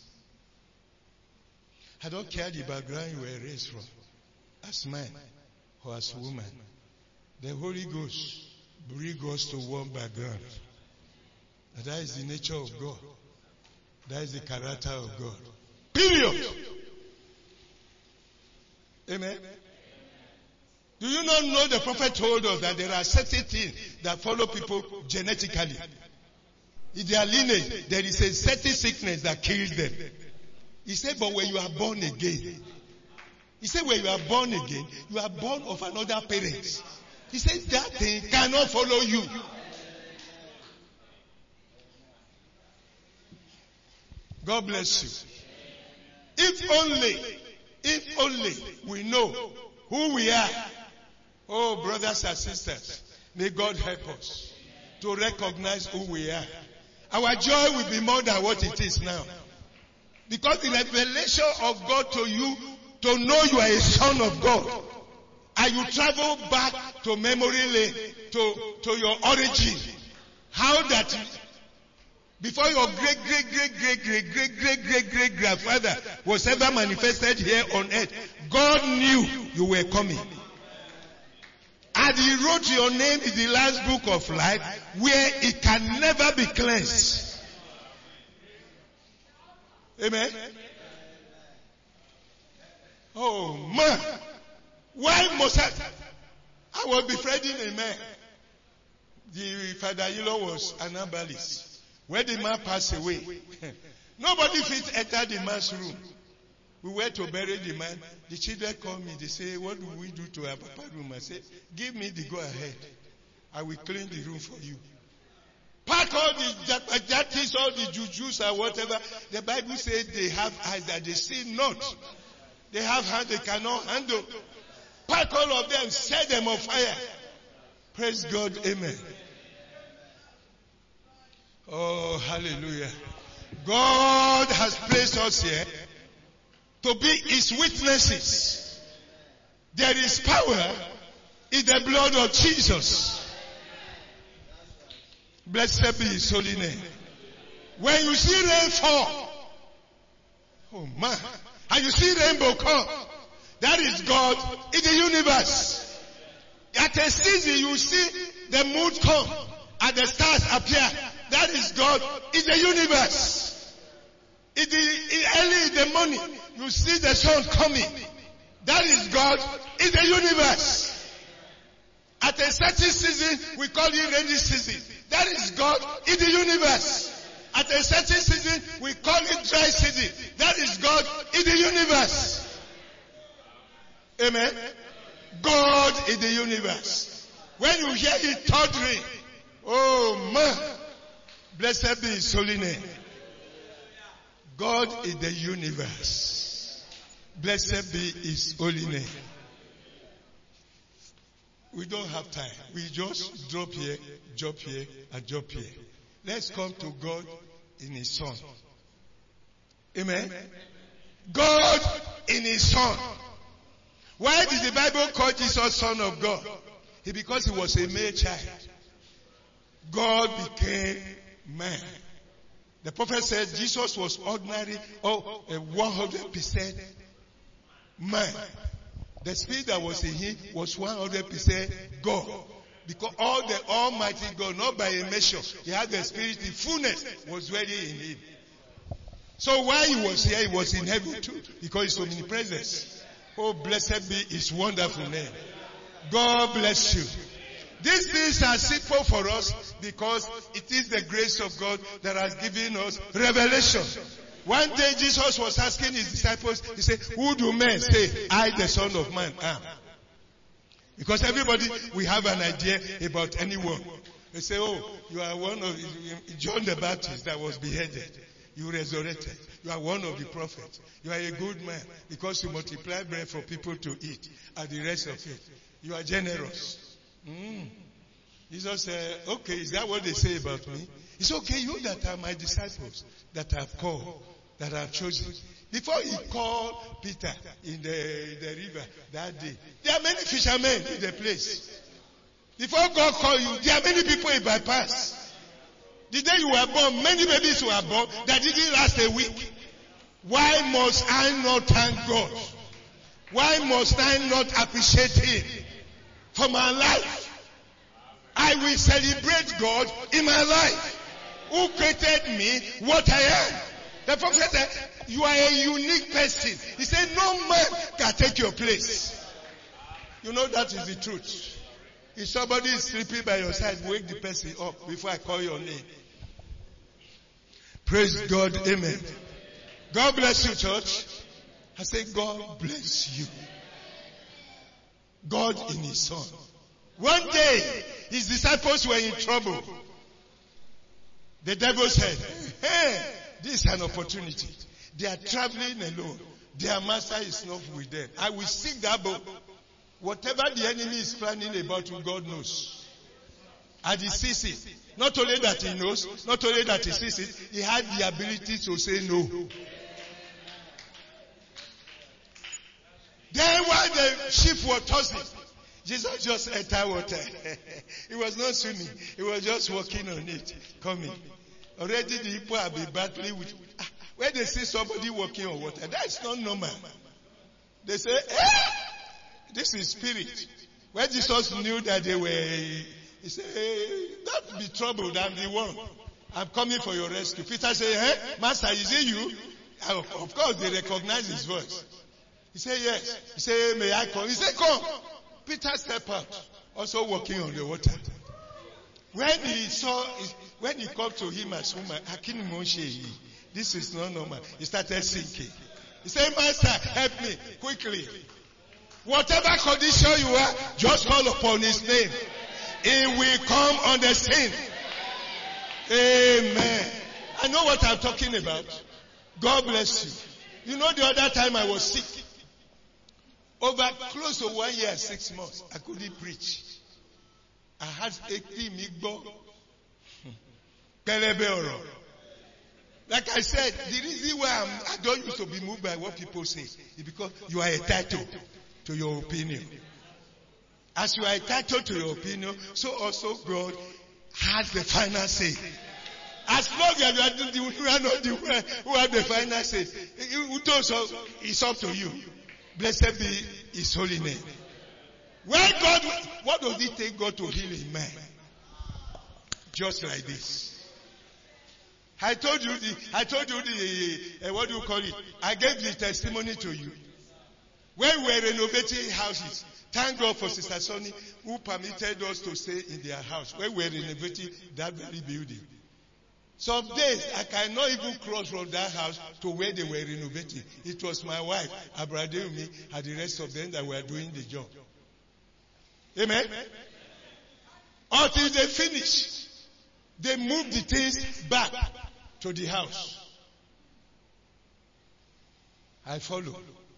I don't care the background you were raised from, as man or as woman. The Holy Ghost brings us to one background. And that is the nature of God. That is the character of God. Period. Amen. Do you not know the prophet told us that there are certain things that follow people genetically? In their lineage, there is a certain sickness that kills them. He said, but when you are born again, he said, when you are born again, you are born of another parent. He said, that thing cannot follow you. God bless you. If only we know who we are. Oh, brothers and sisters, may God help us to recognize who we are. Our joy will be more than what it is now. Because the revelation of God to you, to know you are a son of God, and you travel back to memory lane to your origin. How that before your great grandfather was ever manifested here on earth, God knew you were coming. And He wrote your name in the last book of life where it can never be cleansed. Amen. Oh man. Why must I was befriending a man. The father-in-law was an herbalist. When the man passed away, nobody fit enter the man's room. We went to bury the man. The children called me. They say, what do we do to our papa's room? I said, give me the go-ahead. I will clean the room for you. Pack all the jatis, all the jujus or whatever. The Bible says they have eyes that they see not. They have hands they cannot handle. Pack all of them, set them on fire. Praise God, amen. Oh, hallelujah. God has placed us here to be His witnesses. There is power in the blood of Jesus. Blessed be His holy name. When you see rain fall, oh man, and you see rainbow come, that is God in the universe. At a season you see the moon come and the stars appear. That is God in the universe. Early in the morning you see the sun coming. That is God in the universe. At a certain season we call it rainy season. That is God in the universe. At a certain season we call it dry season. That is God in the universe. Amen. God in the universe. When you hear it thundering, oh man, blessed be His holy name. God in the universe. Blessed be His holy name. We don't have time. We just drop here, jump here, and jump here. Let's come to God in His Son. Amen. God in His Son. Why did the Bible call Jesus Son of God? Because He was a male child. God became man. The prophet said Jesus was ordinary, 100% man. The spirit that was in Him was 100% God. Because all the Almighty God, not by a measure, He had the spirit, the fullness was ready in Him. So while He was here, He was in heaven too. Because His omnipresence. Oh, blessed be His wonderful name. God bless you. These things are simple for us because it is the grace of God that has given us revelation. One day Jesus was asking His disciples, He said, who do men say I, the Son of Man, am? Because everybody, we have an idea about anyone. They say, oh, you are one of John the Baptist that was beheaded. You resurrected. You are one of the prophets. You are a good man because you multiply bread for people to eat and the rest of it. You are generous. Jesus said, okay, is that what they say about me? It's okay, you that are my disciples, that I've called, that I've chosen. Before He called Peter in the river that day, there are many fishermen in the place. Before God called you, there are many people He bypassed. The day you were born, many babies were born that didn't last a week. Why must I not thank God? Why must I not appreciate Him for my life? I will celebrate God in my life. Who created me, what I am. The prophet said, you are a unique person. He said, no man can take your place. You know that is the truth. If somebody is sleeping by your side, wake the person up before I call your name. Praise God, amen. God bless you, church. I say, God bless you. God in His Son. One day, His disciples were in trouble. The devil said, hey, this is an opportunity. They are traveling alone. Their master is not with them. I will seek that boat. Whatever the enemy is planning about you, God knows. And He sees it. Not only that He knows, not only that He sees it, He had the ability to say no. Then while the ship was tossing, Jesus just entered water. He was not swimming. He was just walking on it, coming. Already the people have been battling with. When they see somebody walking on water, that is not normal. They say, this is spirit. When Jesus knew that they were, he said, don't be troubled, I'm the one. I'm coming for your rescue. Peter said, Master, is it you? Of course, they recognize his voice. He said, yes. He said, may I come? He said, come. Peter stepped out, also walking on the water. When he called to him as woman, this is not normal. He started sinking. He said, Master, help me quickly. Whatever condition you are, just call upon his name. He will come on the scene. Amen. I know what I'm talking about. God bless you. You know, the other time I was sick. Over close to 1 year, 6 months, I couldn't preach. I had 80 migbo. Like I said, the reason why I don't used to be moved by what people say is because you are entitled to your opinion. As you are entitled to your opinion, so also God has the final say. As long as you are not the one who have the final say, it's up to you. Blessed be his holy name. When God, what does it take God to heal a man? Just like this. I told you the what do you call it? I gave the testimony to you. When we were renovating houses, thank God for Sister Sonny who permitted us to stay in their house when we were renovating that very building. Some days I cannot even cross from that house to where they were renovating. It was my wife, Abrademi, and the rest of them that were doing the job. Amen? Until they finish, they move the things back to the house. I follow.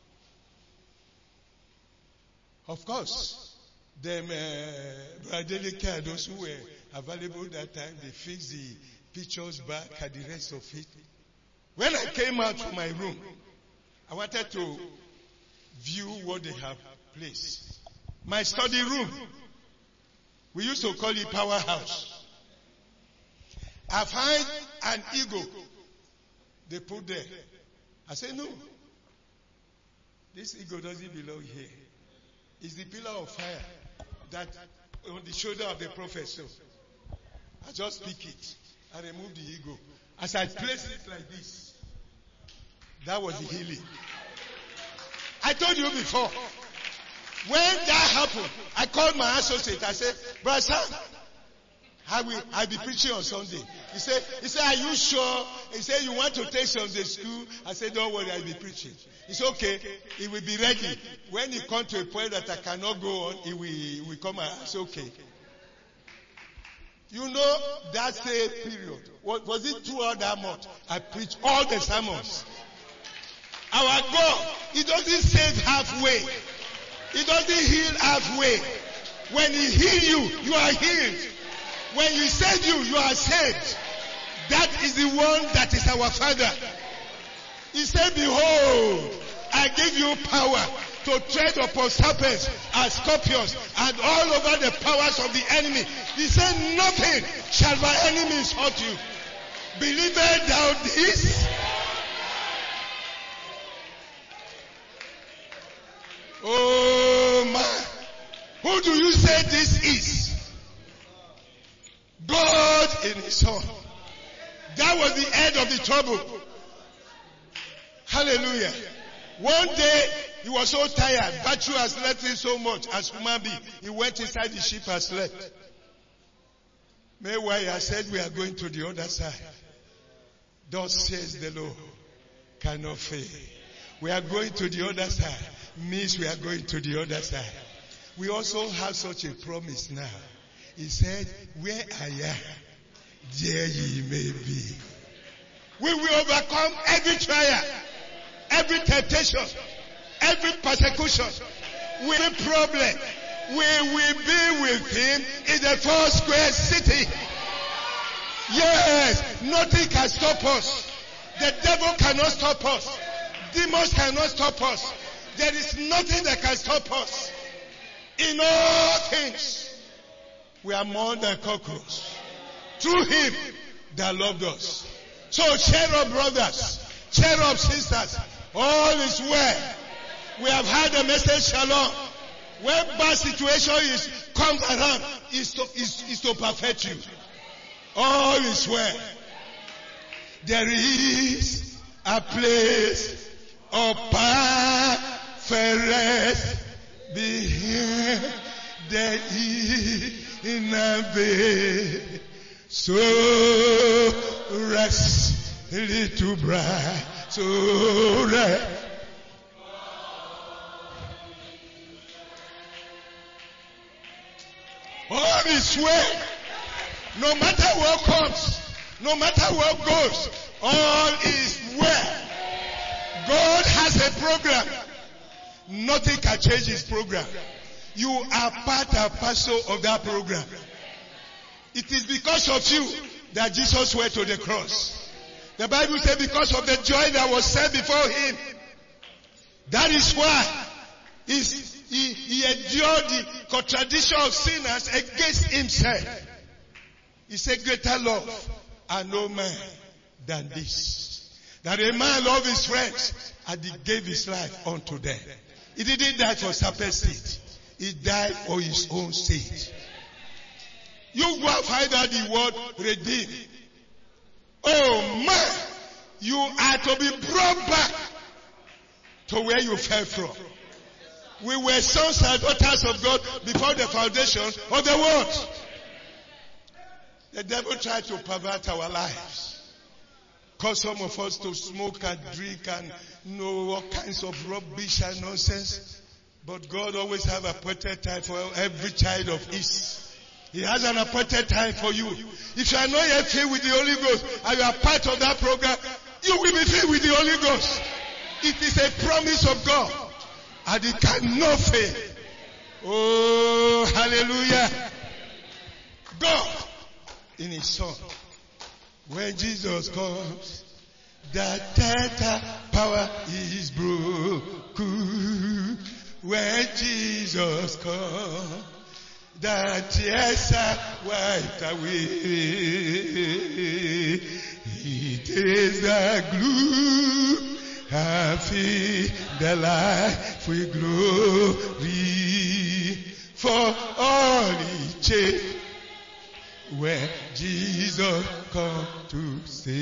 Of course, them Bradelika and those who were available that time, they fixed the pictures back and the rest of it. When I came out from my room, I wanted to view what they have placed. My study room, we used to call it powerhouse. I find an eagle they put there. I said, no, this eagle doesn't belong here. It's the pillar of fire that on the shoulder of the prophet. So I just pick it. I remove the ego. As I place it like this, that was the healing. I told you before, when that happened, I called my associate. I said, Brother Sam, I'll be preaching on Sunday. He said, are you sure? He said, you want to take Sunday school? I said, don't worry, I'll be preaching. It's okay. He will be ready. When he comes to a point that I cannot go on, he will come and it's okay. You know, that same period, was it throughout that month? I preached all the sermons. Our God, He doesn't save halfway. He doesn't heal halfway. When He heals you, you are healed. When He saved you, you are saved. That is the one that is our Father. He said, behold, I give you power to tread upon serpents and scorpions and all over the powers of the enemy. He said, nothing shall by enemies hurt you. Believest thou this? Oh man, who do you say this is? God in His Son. That was the end of the trouble. Hallelujah. One day, he was so tired. Battery has left him so much as human being. He went inside the ship and slept. Meanwhile, I said, we are going to the other side. Thus says the Lord, cannot fail. We are going to the other side. Means we are going to the other side. We also have such a promise now. He said, where I am, there ye may be. We will overcome every trial, every temptation, every persecution, every problem. We will be with Him in the four square city. Yes, nothing can stop us. The devil cannot stop us. Demons cannot stop us. There is nothing that can stop us. In all things, we are more than conquerors. Through him that loved us. So cheer up, brothers. Cheer up, sisters. All is well. We have had the message, shalom. When bad situation comes around, is to perfect you. All is well. There is a place of perfect rest behind the inner veil. So rest, little bride. So rest. All is well. No matter what comes, no matter what goes, all is well. God has a program. Nothing can change his program. You are part and parcel of that program. It is because of you that Jesus went to the cross. The Bible says because of the joy that was set before him. That is why he endured the contradiction of sinners against himself. He said, greater love are no man than this. That a man love his friends and he gave his life unto them. He didn't die for serpent's sake. He died for his own sake. You go and find out the word redeem. Oh man, you are to be brought back to where you fell from. We were sons and daughters of God before the foundation of the world. The devil tried to pervert our lives. Cause some of us to smoke and drink and know all kinds of rubbish and nonsense. But God always have appointed time for every child of his. He has an appointed time for you. If you are not yet filled with the Holy Ghost and you are part of that program, you will be filled with the Holy Ghost. It is a promise of God. And it cannot fail. Oh, hallelujah. God, in his Son, when Jesus comes, the theta power is broken. When Jesus comes, the tears are wiped away. It is the glue and feel the life with glory for all eternity. When Jesus come to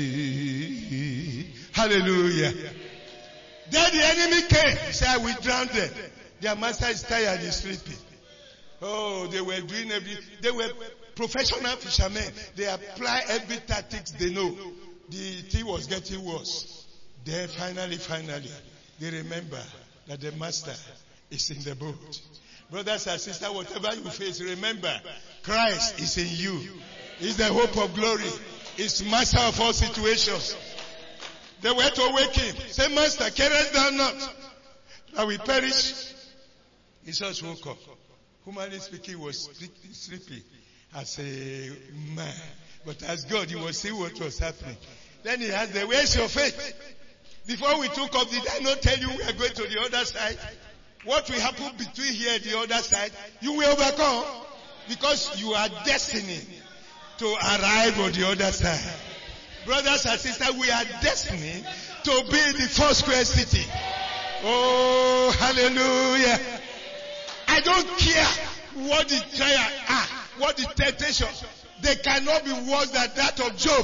save. Hallelujah. Then the enemy came. He said, we drowned them. Their master is tired, he's sleeping. Oh, they were doing they were professional fishermen. They apply every tactics they know. The thing was getting worse. Then finally, they remember that the master is in the boat. Brothers and sisters, whatever you face, remember, Christ is in you. He's the hope of glory. He's master of all situations. They were to wake him. Say, Master, carest thou not that we perish? Jesus woke up. Humanly speaking, he was sleepy as a man. But as God, he was seeing what was happening. Then he asked them, where's your faith? Before we took off, did I not tell you we are going to the other side? What will happen between here and the other side, you will overcome. Because you are destined to arrive on the other side. Brothers and sisters, we are destined to be the four square city. Oh, hallelujah. I don't care what the trial are, what the temptation. They cannot be worse than that of Job.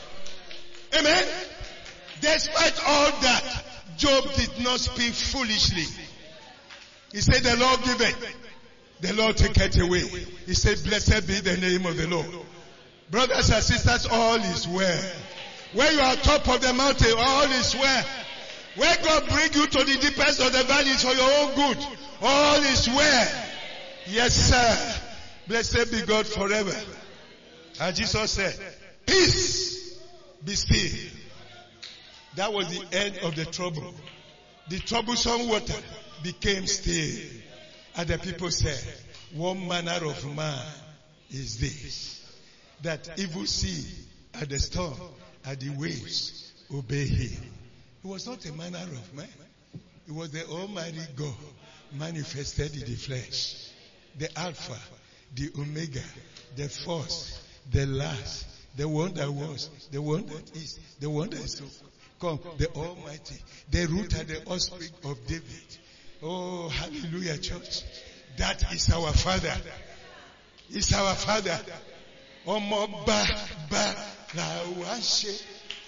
Amen? Despite all that, Job did not speak foolishly. He said, the Lord giveth, the Lord taketh away. He said, blessed be the name of the Lord. Brothers and sisters, all is well. When you are top of the mountain, all is well. When God bring you to the deepest of the valleys for your own good, all is well. Yes, sir. Blessed be God forever. And Jesus said, peace, be still. That was the end of the trouble. The troublesome water became still. And the people said, what manner of man is this? That evil sea and the storm and the waves obey him. It was not a manner of man. It was the Almighty God manifested in the flesh. the Alpha, the Omega, the first, the last, the one that was, the one that is, the one that is to come, the Almighty, the root and the offspring of David. Oh, hallelujah, church. That is our Father. It's our Father. Ọmọ bá la wá ṣe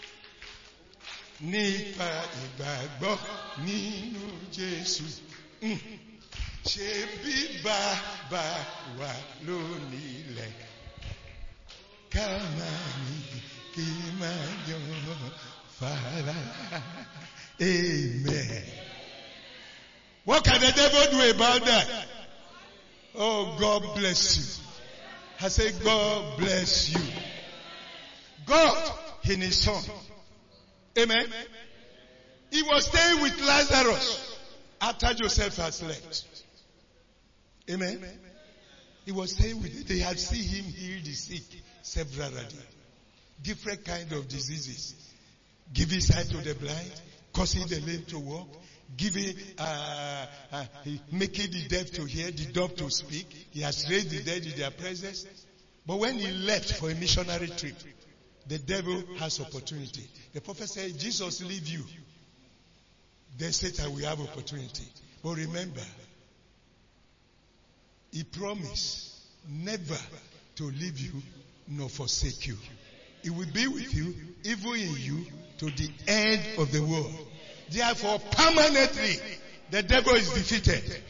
nípa ìgbàgbọ́ nínú Jésù. Ṣé bí bàbá wa lónìí lẹ̀ ká máa ní kí máa jọ fara. Amen. What can the devil do about that? Oh, God bless you. I say, God bless you. God in His Son. Amen. He was staying with Lazarus after Joseph has left. Amen. He was staying with him. They had seen him heal the sick severally. Different kind of diseases. Giving sight to the blind, causing the lame to walk, giving, making the deaf to hear, the dumb to speak. He has raised the dead in their presence. But when he left for a missionary trip, the devil has opportunity. The prophet said, Jesus leave you. Then Satan will have opportunity. But remember, he promised never to leave you nor forsake you. He will be with you, even in you, to the end of the world. Therefore, permanently, the devil is defeated.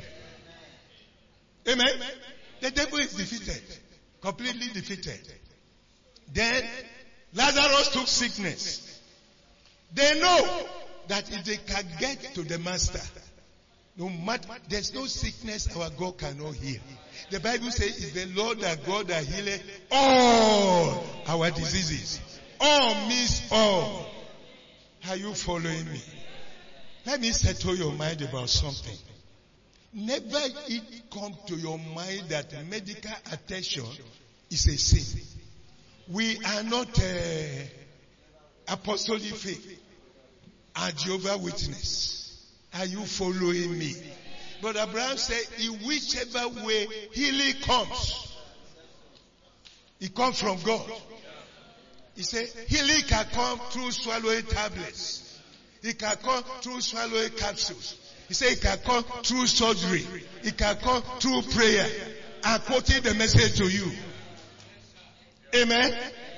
Amen? The devil is defeated. Completely defeated. Then, Lazarus took sickness. They know that if they can get to the master, no matter, there's no sickness our God cannot heal. The Bible says, it's the Lord our God that healeth all our diseases. All means all. Are you following me? Let me settle your mind about something. Never it come to your mind that medical attention is a sin. We are not apostolic faith and Jehovah's Witness. Are you following me? But Abraham said, in whichever way healing comes, it comes from God. He said, healing can come through swallowing tablets. It can come through swallowing capsules. He said it can come through surgery. It can come through prayer. I'm quoting the message to you. Amen.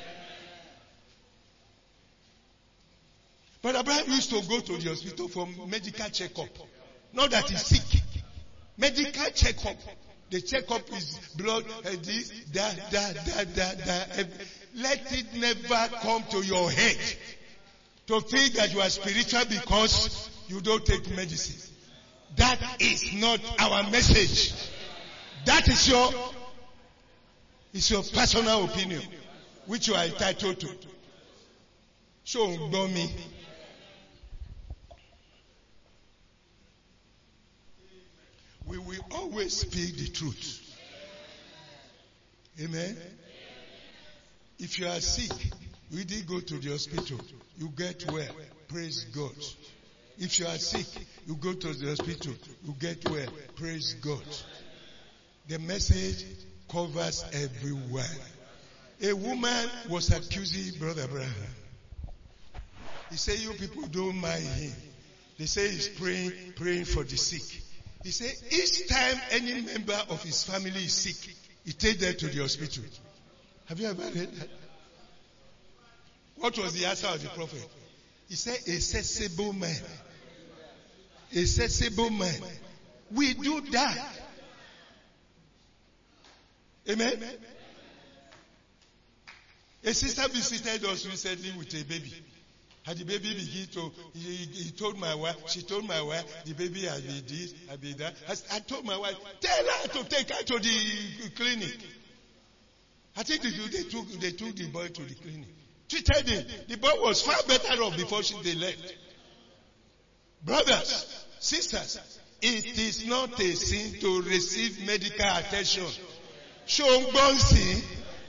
But Abraham used to go to the hospital for medical checkup. Not that he's sick. Medical checkup. The checkup is blood, this, that. Let it never come to your head to think that you are spiritual because you don't take medicine. That is not our message. That is your personal opinion, which you are entitled to. So, me. We will always speak the truth. Amen. If you are sick, you did go to the hospital. You get well. Praise God. If you are sick, you go to the hospital. You get well. Praise God. The message covers everywhere. A woman was accusing Brother Abraham. He said, you people don't mind him. They say he's praying for the sick. He said, each time any member of his family is sick, he takes them to the hospital. Have you ever heard that? What was the answer of the prophet? He said, a sensible man. A sensible man. We do that. Amen? A sister visited us recently with a baby. And the baby began to, she told my wife, the baby has been this, has been that. I told my wife, tell her to take her to the clinic. I think they took the boy to the clinic. Treated him. The boy was far better off before they left. Brothers, sisters, it is not a sin to receive medical attention. Shongbonsi.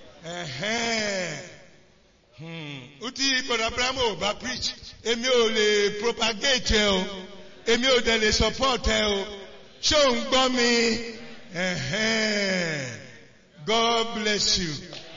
Uti Brother Abraham ò preach. Èmi ò lè propagate o. Èmi ò dẹ̀ lè support o. Shongbonmi. God bless you.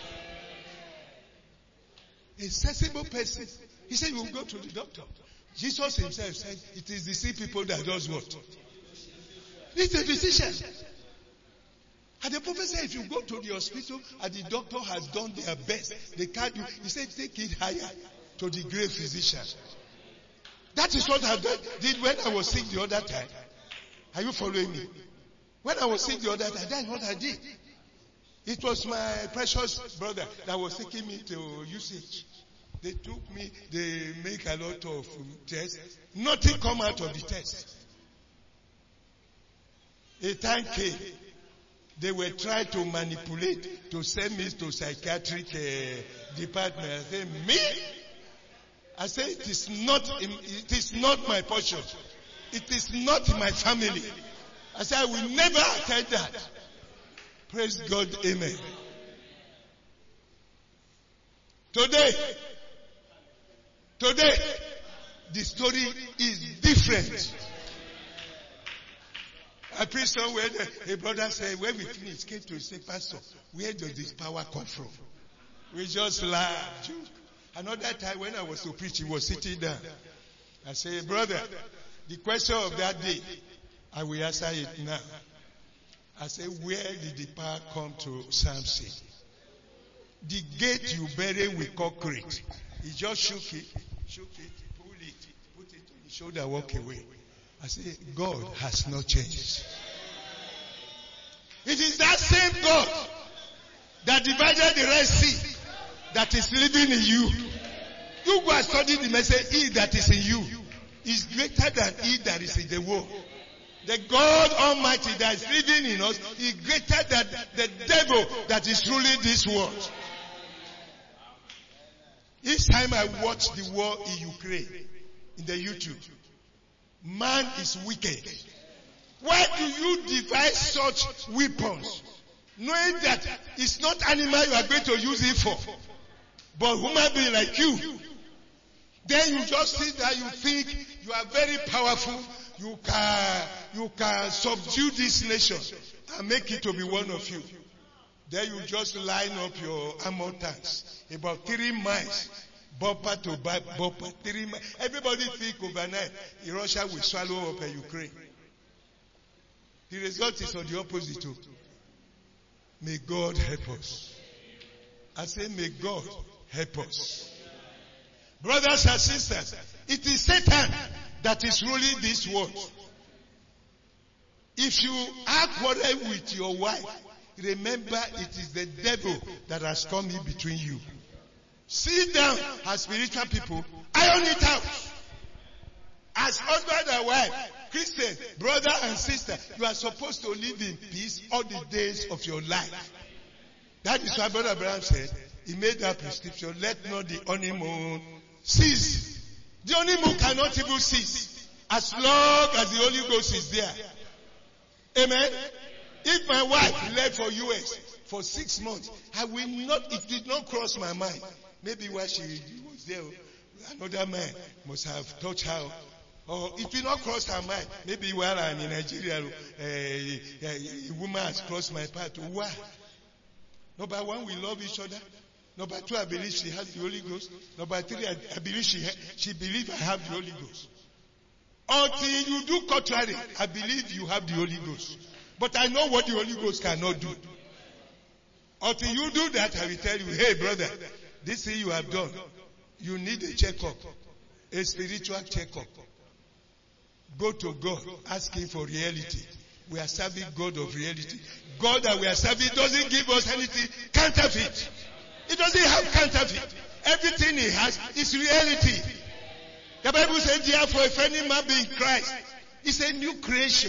A sensible person. He said, you will go to the doctor. Jesus himself said, it is the sick people that does what? It's a decision. And the prophet said, if you go to the hospital and the doctor has done their best, they can't do. He said, take it higher to the great physician. That is what I did when I was sick the other time. Are you following me? When I was sick the other time, that's what I did. It was my precious brother that was taking me to UCH. They took me, they make a lot of tests. Nothing come out of the test. A time came. They were trying to manipulate to send me to psychiatric department. I said, me? I said, it is not my portion. It is not my family. I said, I will never attend that. Praise God, amen. Today, the story is different. I preached somewhere, a brother said, when we finished, came to say, Pastor, where does this power come from? We just laughed. Another time when I was to preach, he was sitting down. I said, brother, the question of that day, I will answer it now. I said, where did the power come to Samson? The gate you bury with concrete. He just shook it, pull it, put it on his shoulder, walk away. I said, God has not changed. It is that same God that divided the Red Sea that is living in you. You go and study the message, he that is in you is greater than he that is in the world. The God Almighty that is living in us is greater than the devil that is ruling this world. Each time I watch the war in Ukraine, in the YouTube, man is wicked. Why do you devise such weapons? Knowing that it's not animal you are going to use it for, but human being like you. Then you just sit there, you think you are very powerful, you can subdue this nation and make it to be one of you. Then you just line up your armor tanks, about 3 miles, bumper to bumper, 3 miles. Everybody think overnight, Russia will swallow up Ukraine. The result is on the opposite too. May God help us. I say, may God help us. Brothers and sisters, it is Satan that is ruling this world. If you have quarrel with your wife, remember it is the devil that has come in between you. Sit down as spiritual people, iron it out. As husband and wife, Christian, brother and sister, you are supposed to live in peace all the days of your life. That is why Brother Abraham said, he made that prescription, let not the honeymoon cease. The honeymoon cannot even cease as long as the Holy Ghost is there. Amen. If my wife left for US for 6 months, it did not cross my mind. Maybe while she was there, another man must have touched her. Or it did not cross her mind. Maybe while I'm in Nigeria, a woman has crossed my path. Why? Number 1, we love each other. Number 2, I believe she has the Holy Ghost. Number 3, I believe she believes I have the Holy Ghost. Until you do contrary, I believe you have the Holy Ghost. But I know what the Holy Ghost cannot do. Until you do that, I will tell you, hey brother, this thing you have done, you need a checkup, a spiritual checkup. Go to God, ask Him for reality. We are serving God of reality. God that we are serving doesn't give us anything counterfeit. It doesn't have counterfeit. Everything He has is reality. The Bible says, therefore, if any man be in Christ, it's a new creation,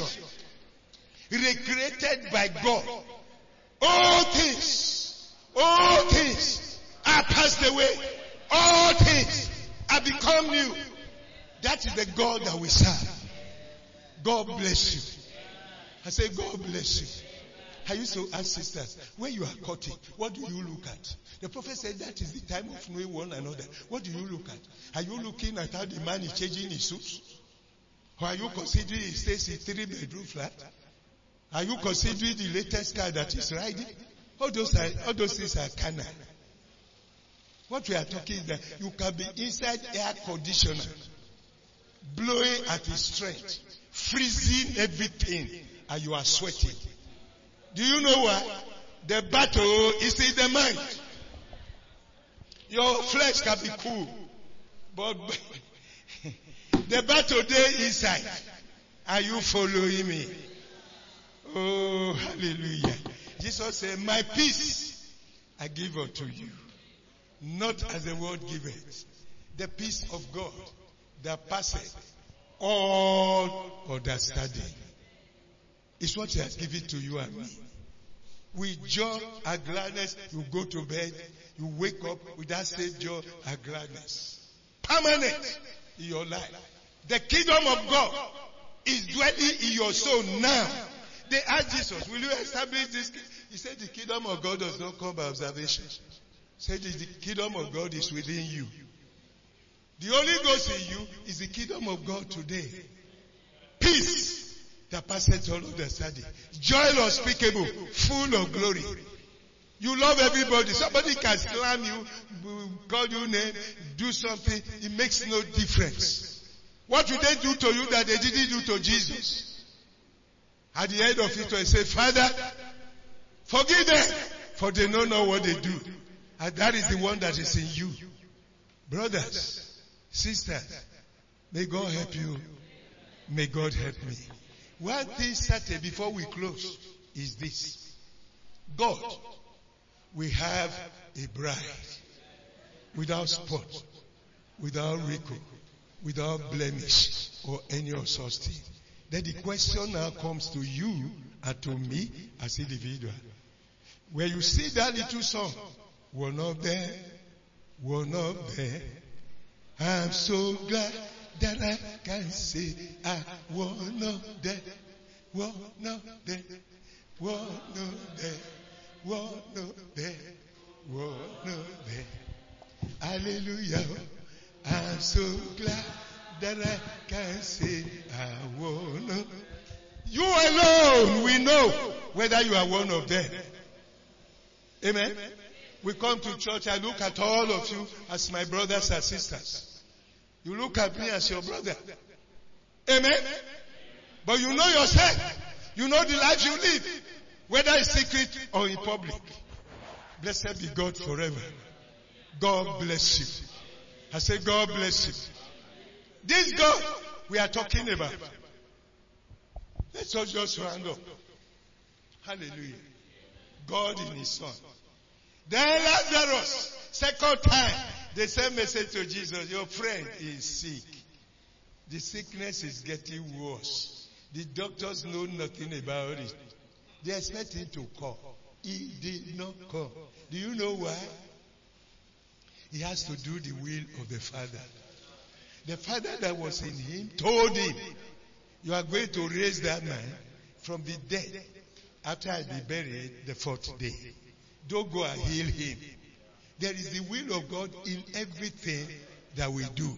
recreated by God. All things are passed away. All things are become new. That is the God that we serve. God bless you. I say, God bless you. I used to ask sisters, when you are cutting, what do you look at? The prophet said that is the time of knowing one another. What do you look at? Are you looking at how the man is changing his suits? Or are you considering he stays in 3-bedroom flat? Are you considering the latest car that is riding? All those things are carnal. What we are talking is that you can be inside air conditioner, blowing at its strength, freezing everything, and you are sweating. Do you know why? The battle is in the mind. Your flesh can be cool, but the battle there inside. Are you following me? Oh, hallelujah. Jesus said, my peace I give unto you, not as the world giveth. The peace of God that passeth all understanding is what he has given to you and me. With joy and gladness, you go to bed, you wake up with that same joy and gladness. Permanent in your life. The kingdom of God is dwelling in your soul now. They asked Jesus, will you establish this? He said the kingdom of God does not come by observation. He said the kingdom of God is within you. The Holy Ghost in you is the kingdom of God today. Peace that passeth all understanding. Joy unspeakable, full of glory. You love everybody. Somebody can slam you, call you name, do something. It makes no difference. What will they do to you that they didn't do to Jesus? At the end of it, they say, Father, forgive them, for they don't know what they do. And that is the one that is in you. Brothers, sisters, may God help you. May God help me. One thing certain before we close is this. God, we have a bride without spot, without wrinkle, without blemish or any of such thing. Then the question now comes to you and to me as individual. When you see that little song, one of them, I'm so glad that I can say I one of them, one of them, one of them, one of them, one of them. Hallelujah. I'm so glad that I can say I one of them. You alone will know whether you are one of them. Amen. We come to church, I look at all of you as my brothers and sisters. You look at me as your brother. Amen. But you know yourself. You know the life you live. Whether it's secret or in public. Blessed be God forever. God bless you. I say God bless you. This God we are talking about. Let's all just round up. Hallelujah. God in his son. Then Lazarus, second time, the same message to Jesus, your friend is sick. The sickness is getting worse. The doctors know nothing about it. They expect him to come. He did not come. Do you know why? He has to do the will of the Father. The Father that was in him told him, you are going to raise that man from the dead after I be buried the fourth day. Don't go and heal him. There is the will of God in everything that we do.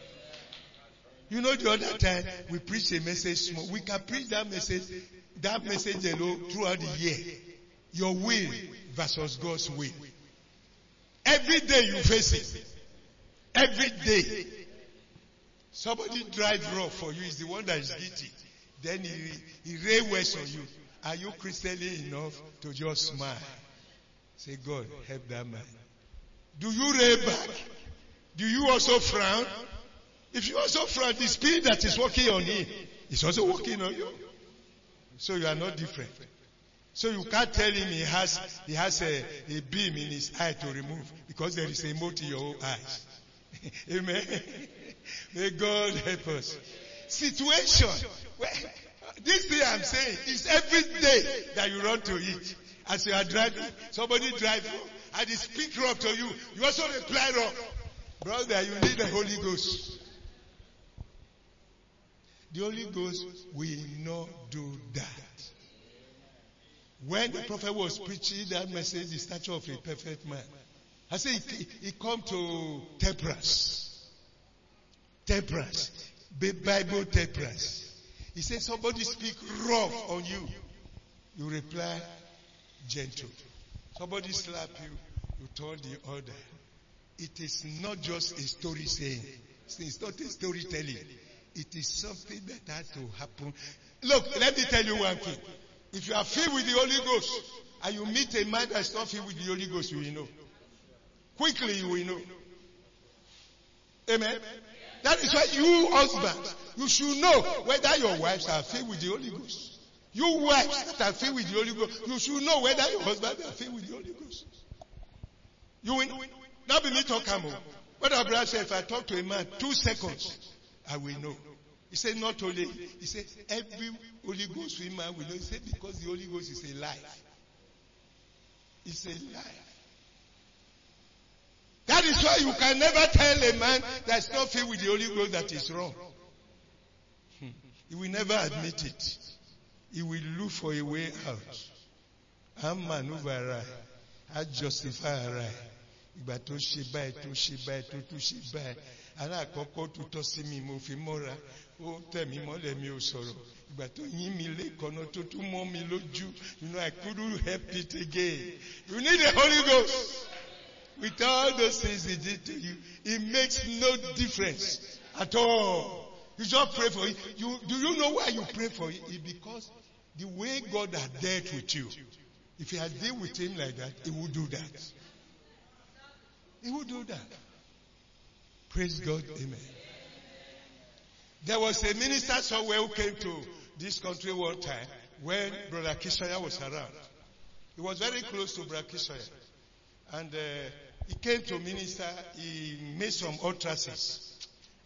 You know, the other time we preached a message. We can preach that message alone throughout the year. Your will versus God's will. Every day you face it. Every day. Somebody drive rough for you is the one that is guilty. Then he railways on you. Are you Christianly enough to just smile? Say, God, help that man. Do you rail back? Do you also frown? If you also frown, the spirit that is working on him is also working on you. So you are not different. So you can't tell him he has a beam in his eye to remove because there is a mote in your own eyes. Amen. May God help us. Situation. Well, this thing I'm saying is every day that you run to it. As you are driving, somebody drive you, and they speak rough to you. You also reply rough. Brother, you need the Holy Ghost. The Holy Ghost will not do that. When the prophet was preaching that message, the stature of a perfect man, I said he come to temperance. Temperance. Bible temperance. He said somebody speak rough on you. You reply gentle. Somebody slap you, you turn the other. It is not just a story saying. It's not a storytelling. It is something that has to happen. Look, let me tell you one thing. If you are filled with the Holy Ghost and you meet a man that's not filled with the Holy Ghost, you will know. Quickly you will know. Amen? That is why you husbands, you should know whether your wives are filled with the Holy Ghost. You wives that are filled with the Holy Ghost, you should know whether your husbands are filled with the Holy Ghost. You will know. Not be me talk more. But our brother said, if I talk to a man 2 seconds, I will know. He said, not only, he said, every Holy Ghost woman will know. He said, because the Holy Ghost is a life. It's a life. That is why you can never tell a man that's not filled with the Holy Ghost that is wrong. He will never admit it. He will look for a way out. And maneuver right. And justify right. Ìgbà tó ṣe báyìí tó ṣe báyìí tó tún ṣe báyìí aláàkọ́kọ́ tó tọ́ sí mi mo fi mọ́ra ó tẹ̀ mí mọ́lẹ̀ mi ò sọ̀rọ̀ ìgbà tó yín mi lẹ́kọ̀ọ́nà tó tún mọ́ mi lójú I couldn't help it again. You need the Holy Ghost. With all those things he did to you, it makes no difference at all. You just pray for it. Do you know why you pray for it? It's because the way God had dealt with you, if he had dealt with him like that, he would do that. He would do that. Praise God. Amen. There was a minister somewhere who came to this country one time when Brother Kishaya was around. He was very close to Brother Kishaya. And he came to minister. He made some utterances.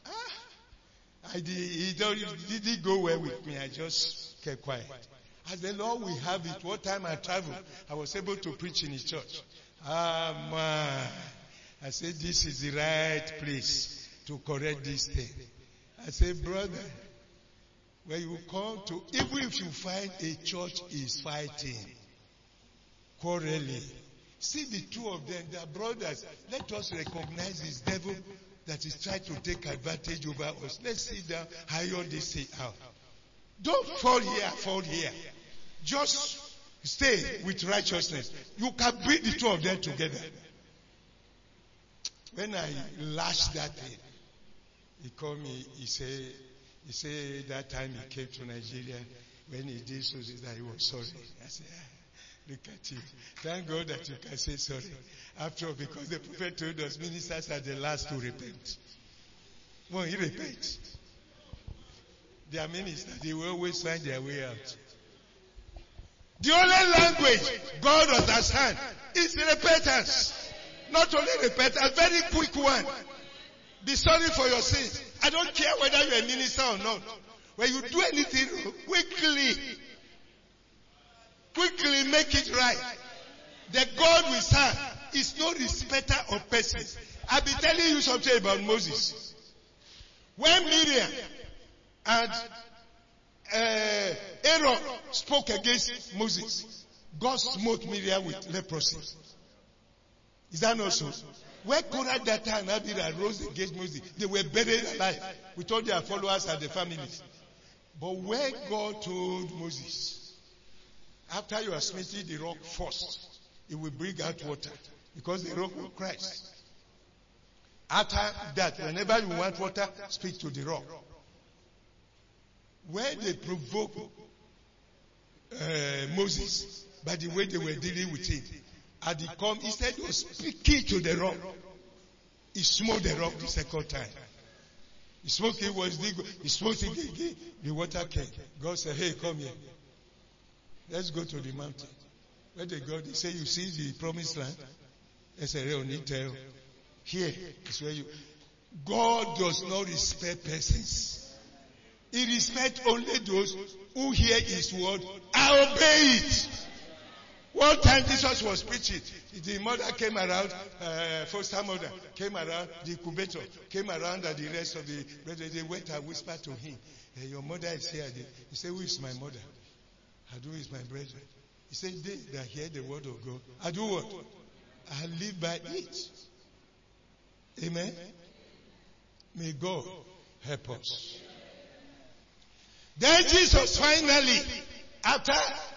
He didn't go well with me. I just kept quiet. As the Lord will have it, one time I traveled, I was able to preach in his church. Man. I said, this is the right place to correct this thing. I said, brother, when you come to, even if you find a church is fighting, quarreling, see the two of them, they are brothers. Let us recognize this devil that is trying to take advantage over us. Let's sit down, iron this thing out. Don't fall here. Just stay with righteousness. You can bring the two of them together. When I lashed that thing, he called me, he said that time he came to Nigeria, when he did so, that he was sorry. I said, look at you. Thank God that you can say sorry. After all, because the prophet told us ministers are the last to repent. Well, he repents. Their ministers, they will always find their way out. The only language God understands is repentance. Not only repentance, a very quick one. Be sorry for your sins. I don't care whether you're a minister or not. When you do anything, quickly make it right. The God we serve is no respecter of persons. I've been telling you something about Moses. When Miriam and Aaron spoke against Moses, God smote Miriam with leprosy. Is that not so? When Korah, Dathan, and Abiram rose against Moses, they were buried alive with all their followers and their families. But when God told Moses, after you are smitten the rock first, it will bring out water, because the rock will Christ. After that, whenever you want water, speak to the rock. When they provoked Moses by the way they were dealing with him, at the come, instead of speaking to the rock, he smote the rock the second time. He smote it again, the water came. God said, hey, come here. Let's go to the mountain. When they go, they say, you see the promised land? They say, here is where you... God does not respect persons. He respects only those who hear his word and obey it. One time Jesus was preaching. The mother came around, foster mother came around, the incubator came around, and the rest of the brethren, they went and whispered to him, hey, your mother is here. He said, who is my mother? Adu is my brethren. He said, they that hear the word of God, I do what? I live by it. Amen? May God help us. Then Jesus finally, after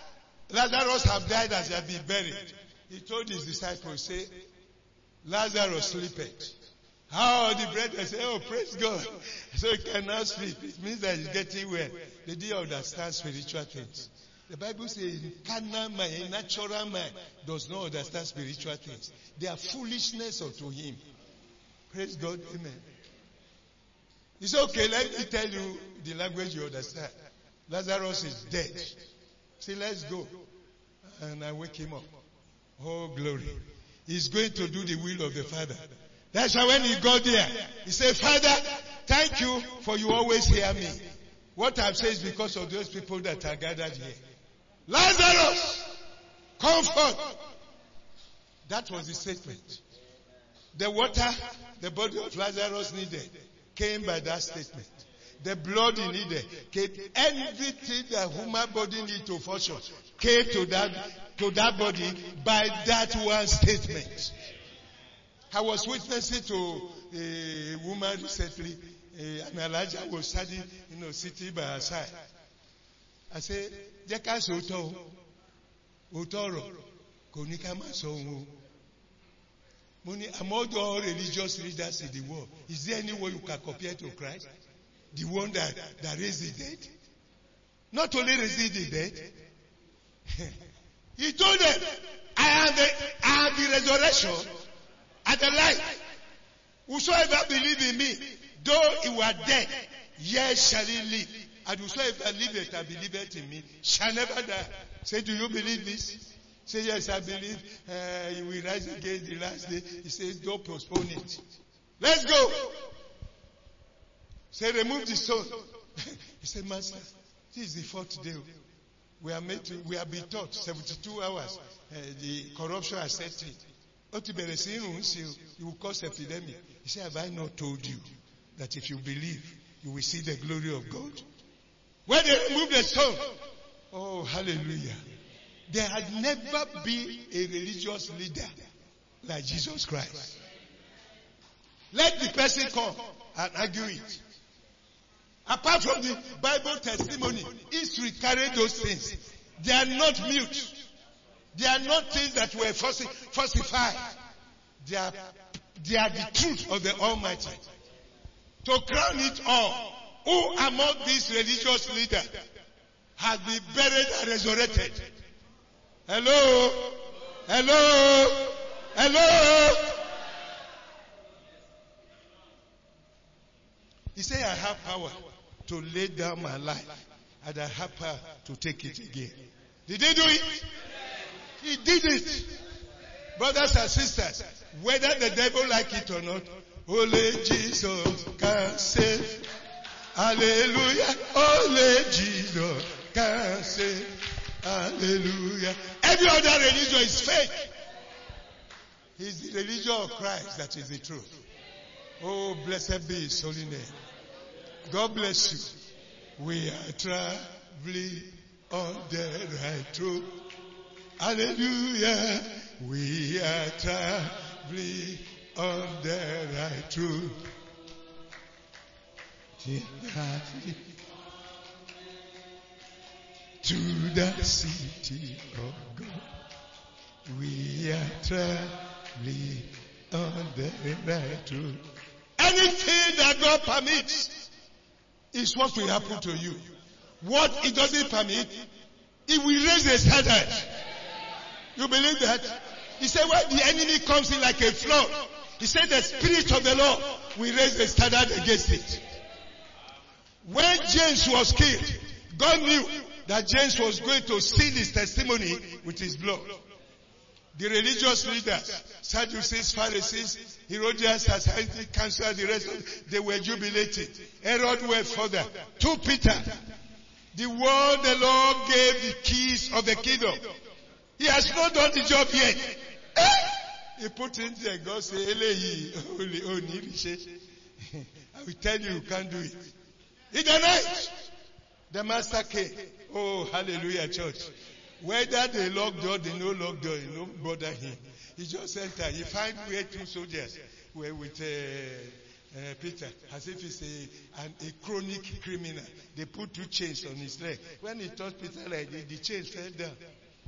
Lazarus have died as he had been buried. He told his disciples, say, Lazarus sleepeth. How the brethren say, oh, praise God. So he cannot sleep. It means that he's getting well. They didn't understand spiritual things. The Bible says, carnal mind, a natural mind does not understand spiritual things. They are foolishness unto him. Praise God. Amen. It's okay. Let me tell you the language you understand. Lazarus is dead. Say, let's go. And I wake him up. Oh, glory. He's going to do the will of the Father. That's why when he got there, he said, Father, thank you for you always hear me. What I've said is because of those people that are gathered here. Lazarus, come forth. That was the statement. The water the body of Lazarus needed came by that statement. The blood he needed came. Everything that human body needs to function came to that body by that one statement. I was witnessing to a woman recently, and Elijah was studying, sitting by her side. I said, Jeka soto, utoro, konika maso. Among all religious leaders in the world, is there anyone you can compare to Christ? The one that raised the dead? Not only raised the dead. He told them, I am the resurrection and the life. Whosoever believe in me, though he were dead, yet shall he live. And whosoever liveth and believeth in me shall never die. Say, do you believe this? Say, yes, I believe he will rise again the last day. He says, don't postpone it. Let's go. Say, remove the stone. He said, Master, this is the fourth day. We have been taught 72 hours. The corruption has set in. It will cause epidemic. He said, have I not told you that if you believe, you will see the glory of God? When they removed the stone, oh, hallelujah. There had never been a religious leader like Jesus Christ. Let the person come and argue it. Apart from the Bible testimony, history carried those things. They are not mute. They are not things that were falsified. They are the truth of the Almighty. To crown it all, who among these religious leaders has been buried and resurrected? Hello? Hello? Hello? He said, I have power to lay down my life, and I have power to take it again. Did he do it? He did it. Brothers and sisters, whether the devil like it or not, only Jesus can save. Hallelujah. Only Jesus can save. Hallelujah. Every other religion is fake. It's the religion of Christ that is the truth. Oh, blessed be his holy name. God bless you. We are traveling on the right road. Hallelujah. We are traveling on the right road. To the city of God. We are traveling on the right road. Anything that God permits is what will happen to you. What He doesn't permit, He will raise a standard. You believe that? He said when the enemy comes in like a flood, He said the Spirit of the Lord will raise a standard against it. When James was killed, God knew that James was going to seal his testimony with his blood. The religious leaders, Sadducees, Pharisees, Herodians, Society, Council, the rest of them, they were jubilating. Herod went further. To Peter, the word the Lord gave the keys of the kingdom. He has not done the job yet. He put in there, God said, I will tell you can't do it. In the night, the master came. Oh, hallelujah, church. Whether they lock door, they no lock door, it no bother him. He just entered. He find where two soldiers were with Peter, as if he's a chronic criminal. They put two chains on his leg. When he touched Peter like this, the chains fell down.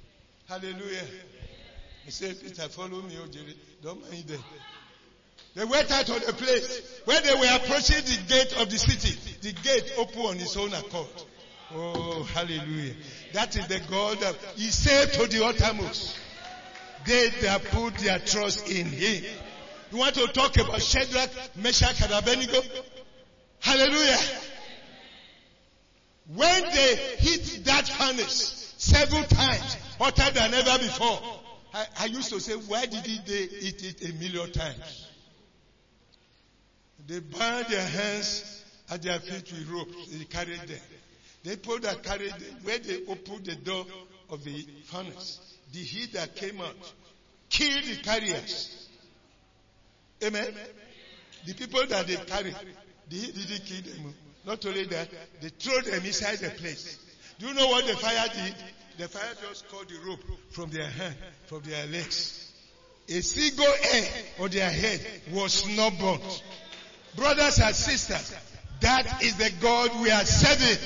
Hallelujah. He said, Peter, follow me, O Jerry. Don't mind them. They went out of the place. When they were approaching the gate of the city, the gate opened on its own accord. Oh, hallelujah. That is the God that He saved to the uttermost. They that put their trust in Him. You want to talk about Shadrach, Meshach, and Abednego? Hallelujah. When they hit that furnace 7 times, hotter than ever before, I used to say, why didn't they eat it 1,000,000 times? They bound their hands at their feet with ropes. They carried them. They pulled and carried them. When they opened the door of the furnace, the heat that came out killed the carriers. Amen? The people that they carried, the heat didn't kill them. Not only that, they threw them inside the place. Do you know what the fire did? The fire just caught the rope from their hand, from their legs. A single hair on their head was not burnt. Brothers and sisters, that is the God we are serving.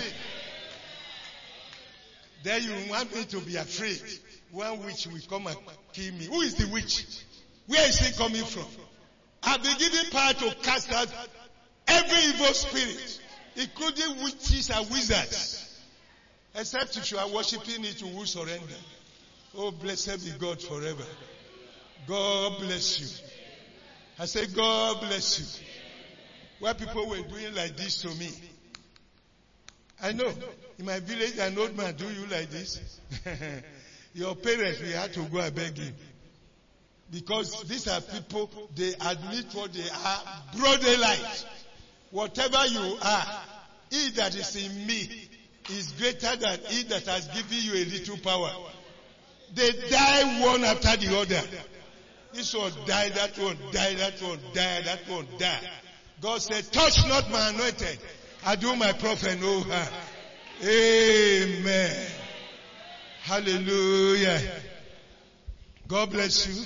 Then you want me to be afraid. One witch will come and kill me. Who is the witch? Where is he coming from? I've been given power to cast out every evil spirit, including witches and wizards. Except if you are worshipping it, you will surrender. Oh, blessed be God forever. God bless you. I say, God bless you. Where people were doing like this to me. I know. In my village, an old man do you like this. Your parents, we had to go and beg him. Because these are people, they admit what they are, broad daylight. Whatever you are, he that is in me is greater than he that has given you a little power. They die one after the other. This one died, that one died, that one died, that one died. God said, touch not my anointed. I do my prophet no harm. Amen. Hallelujah. God bless you.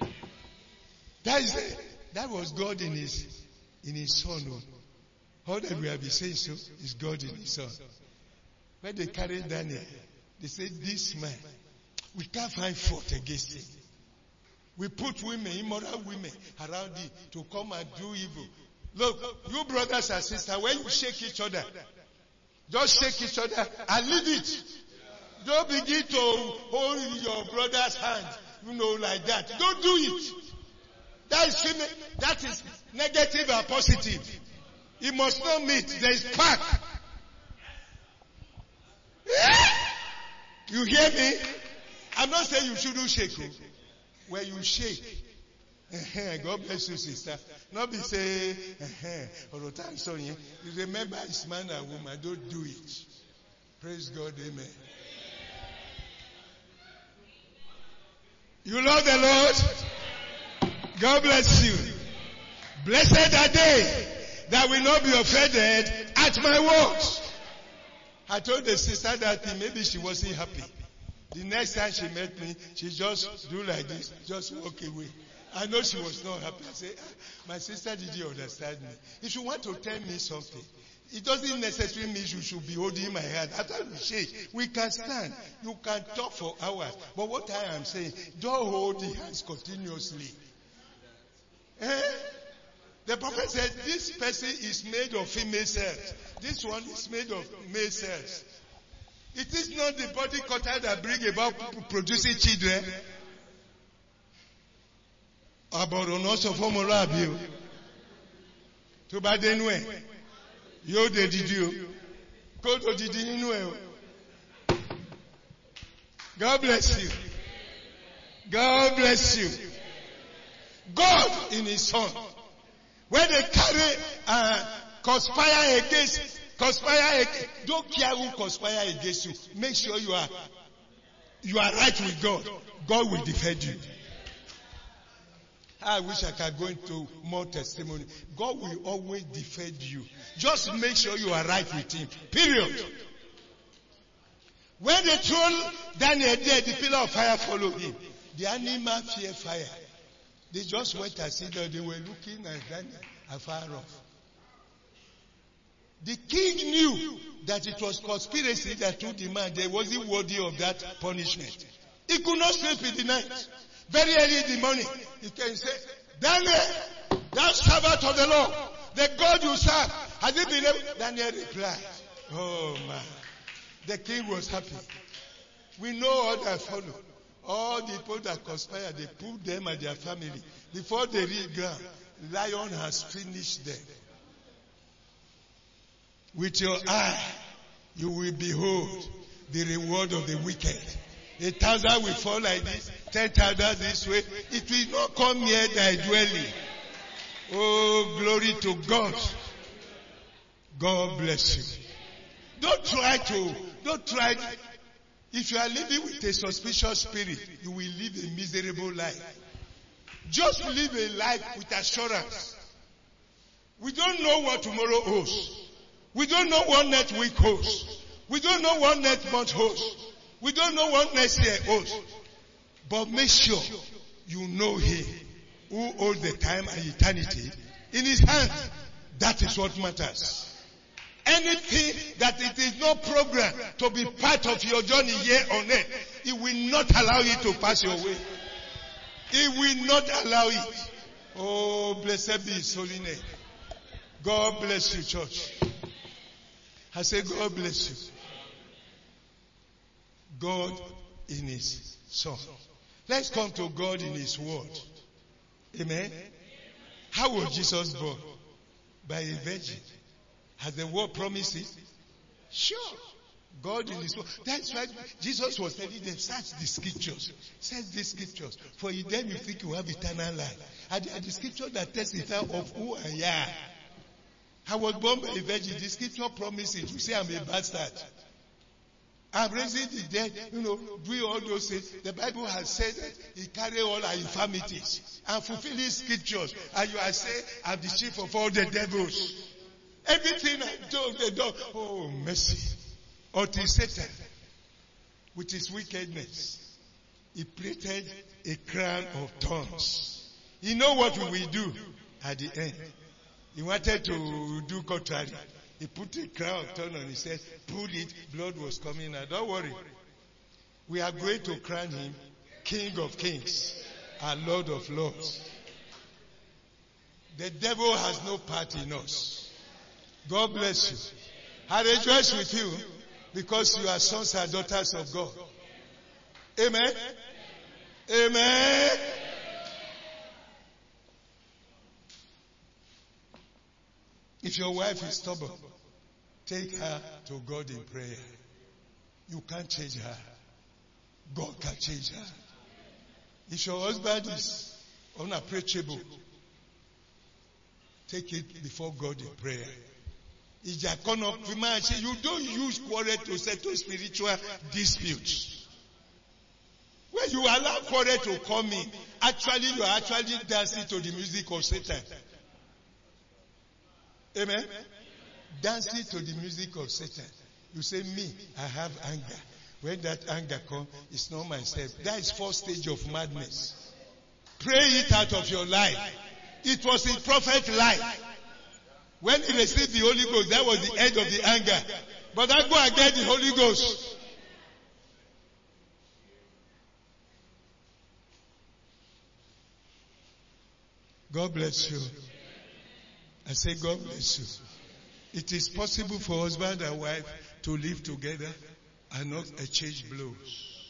That was God in his son. All that we have been saying so is God in his son. When they carried Daniel, they said, this man, we can't find fault against him. We put women, immoral women around him to come and do evil. Look, you brothers and sisters, when you shake each other, just shake each other and leave it. Don't begin to hold your brother's hand, like that. Don't do it. That is negative and positive. It must not meet. There is spark. You hear me? I'm not saying you shouldn't shake. Where you shake. God bless you, sister. Not be say, you remember it's man and woman. Don't do it. Praise God, amen. You love the Lord? God bless you. Blessed are they that will not be offended at my words. I told the sister that maybe she wasn't happy. The next time she met me, she just do like this, just walk away. I know she was not happy. I said, my sister, did you understand me? If you want to tell me something, it doesn't necessarily mean you should be holding my hand. After we shake, we can stand. You can talk for hours. But what I am saying, don't hold the hands continuously. The prophet said, this person is made of female cells. This one is made of male cells. It is not the body cutter that bring about producing children. Àbọ̀rọ̀ náà sọ fún ọmọlúàbí o. Tó bá dénú ẹ̀, yóò dé dídí o. Kó tó dídí nínú ẹ̀ o. God bless you. God bless you. God in his son. When they carry conspire against, don't care who conspire against you. Make sure you are right with God. God will defend you. I wish I could go into more testimony. God will always defend you. Just make sure you are right with him. Period. When they threw Daniel there, the pillar of fire followed him. The animal fear fire. They just went and said that they were looking at Daniel afar off. The king knew that it was conspiracy that took the man. They wasn't worthy of that punishment. He could not sleep in the night. Very early in the morning, he can say, Daniel, thou servant of the Lord, the God you serve, has he been able? Daniel replied, oh man. The king was happy. We know all that followed. All the people that conspired, they put them and their family. Before they reach ground, lion has finished them. With your eye, you will behold the reward of the wicked. 1,000 will fall like this, 10,000 this way. It will not come near thy dwelling. Oh, glory to God. God bless you. Don't try. If you are living with a suspicious spirit, you will live a miserable life. Just live a life with assurance. We don't know what tomorrow holds. We don't know what next week holds. We don't know what next month holds. We don't know what next year holds. But make sure you know Him who holds the time and eternity in His hand. That is what matters. Anything that it is not programmed to be part of your journey here on earth, He will not allow it to pass your way. He will not allow it. Oh, blessed be His holy name. God bless you, church. I say, God bless you. God in His Son. Let's come to God in His Word. Amen. How was Jesus born? By a virgin. Has the word promised it? Sure. God in His Word. That's why Jesus was telling them, search the scriptures. Search the scriptures. For in them you think you have eternal life. And the scripture that testify of who I am. I was born by a virgin. The scripture promised it. You say I'm a bastard. I'm raising the dead, doing all those things. The Bible has said that He carried all our infirmities and fulfilling scriptures. And you are saying, I'm the chief of all the devils. Everything I do, they do. Oh, mercy. Until Satan, with his wickedness, he plaited a crown of thorns. You know what we will do at the end? He wanted to do contrary. He put a crown of thorns on. He said, pull it, blood was coming out. Don't worry. We are going to crown Him King of Kings and Lord of Lords. The devil has no part in us. God bless you. I rejoice with you because you are sons and daughters of God. Amen. Amen. If your wife is stubborn, take her to God in prayer. You can't change her. God can change her. If your husband is unapproachable, take it before God in prayer. You don't use quarrel to settle spiritual disputes. When you allow quarrel to come in, actually you are actually dancing to the music of Satan. Amen? Dancing to the music of Satan. You say, me, I have anger. When that anger comes, it's not myself. That is first stage of madness. Pray it out of your life. It was in prophet's life. When he received the Holy Ghost, that was the end of the anger. But I go and get the Holy Ghost. God bless you. I say, God bless you. It is possible for husband and wife to live together and not exchange blows.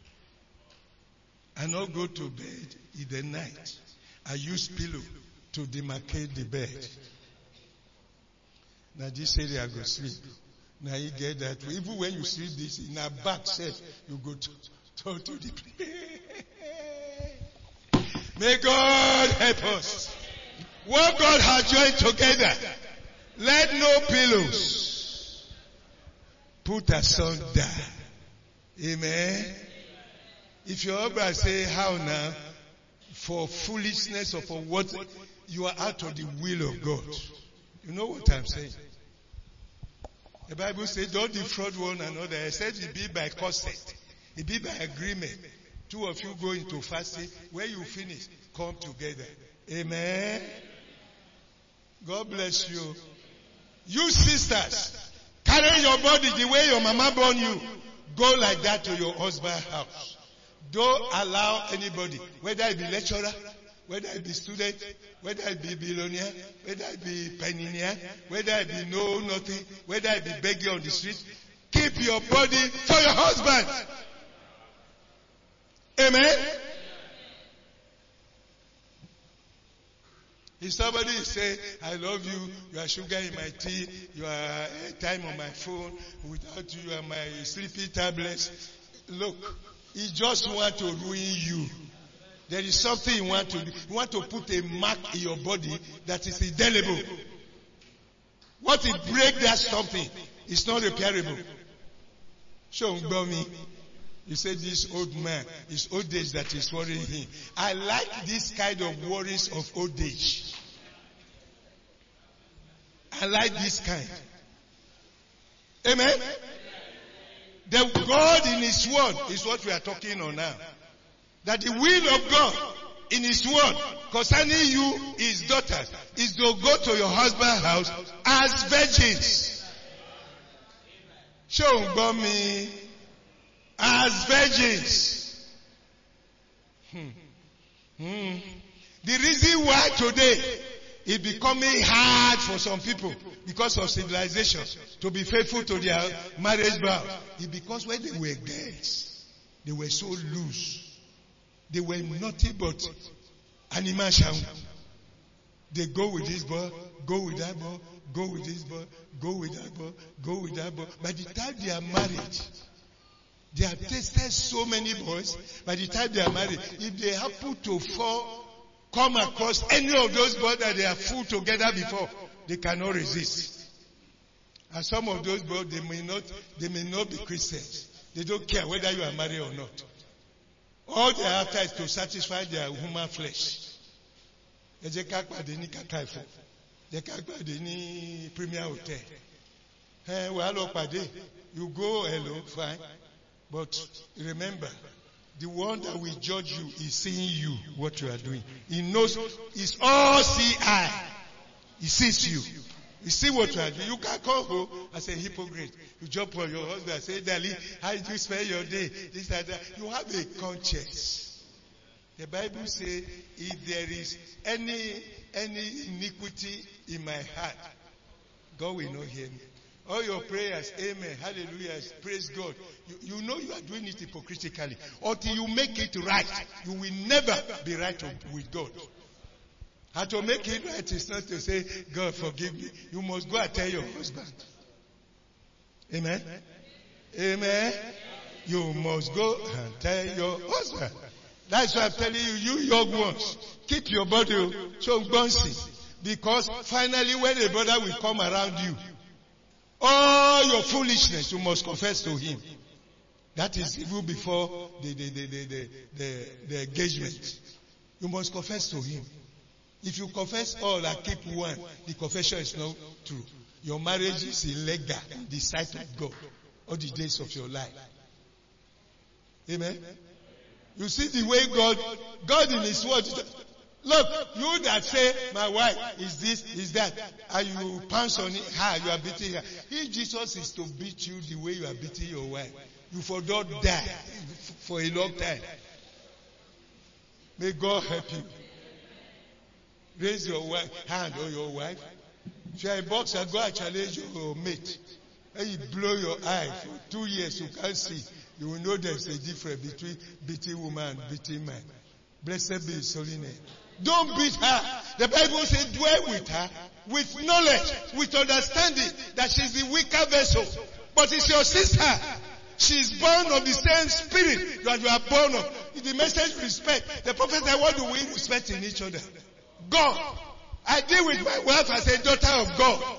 And not go to bed in the night and use pillow to demarcate the bed. Now this area I go sleep. Now you get that. Even when you sleep this, in a back set, you go to the May God help us. What God has joined together, let no pillows put asunder. Amen. If your husband say, how now? For foolishness or for what? You are out of the will of God. You know what I'm saying? The Bible says, don't defraud one another. It says it be by consent. It be by agreement. Two of you go into fasting. When you finish, come together. Amen. God bless you. You sisters, carry your body the way your mama born you. Go like that to your husband's house. Don't allow anybody, whether it be lecturer, whether it be student, whether it be billionaire, whether it be pioneer, whether it be know nothing, whether it be begging on the street, keep your body for your husband. Amen? If somebody is saying, I love you, you are sugar in my tea, you are time on my phone, without you, you are my sleepy tablets. Look, he just wants to ruin you. There is something you want to do. You want to put a mark in your body that is indelible. What if break that something? It's not repairable. Show me. You say this old man, his old age that is worrying him. I like this kind of worries of old age. I like this kind. Amen? The God in His Word is what we are talking on now. That the will of God in His Word concerning you, His daughters, is to go to your husband's house as virgins. Show me. As virgins. The reason why today it's becoming hard for some people because of civilization to be faithful to their marriage vow is because when they were girls, they were so loose. They were nothing but animal sound. They go with this boy, go with that boy, go with this boy, go with that boy, go with that boy. By the time they are married, they have tasted so many boys. By the time they are married, if they happen to come across any of those boys that they have fooled together before, they cannot resist. And some of those boys, they may not be Christians. They don't care whether you are married or not. All they are after is to satisfy their human flesh. They can't Premier Hotel. You go, hello, fine. But remember, the one that will judge you is seeing you, what you are doing. He knows, it's all CI. He sees you. You see what you are doing. You can't come home as a hypocrite. You jump on your husband and say, darling, how did you spend your day? This and that. You have a conscience. The Bible says, if there is any iniquity in my heart, God will not hear me. All your prayers, amen, hallelujah, praise God. You know you are doing it hypocritically. Until you make it right, you will never be right with God. How to make it right is not to say, God forgive me. You must go and tell your husband. Amen? Amen? You must go and tell your husband. That's why I'm telling you, you young ones, keep your body so bouncy. Because finally when a brother will come around you, all your foolishness, you must confess to him. That is even before the engagement. You must confess to him. If you confess all and keep one, the confession is not true. Your marriage is illegal in the sight of God all the days of your life. Amen? You see the way God in His Word. Look, you that say, my wife is this, is that, and you pounce on her, you are beating her. If Jesus is to beat you the way you are beating your wife, you for don't die for a long time. May God help you. Raise your hand on your wife. If you are a boxer, go and challenge your mate. And you blow your eye for 2 years, you can't see. You will know there's a difference between beating woman and beating man. Blessed be His holy name. Don't beat her. The Bible says dwell with her with knowledge, with understanding that she's the weaker vessel. But it's your sister. She's born of the same spirit that you are born of. The message respect. The prophet said, what do we respect in each other? God. I deal with my wife as a daughter of God.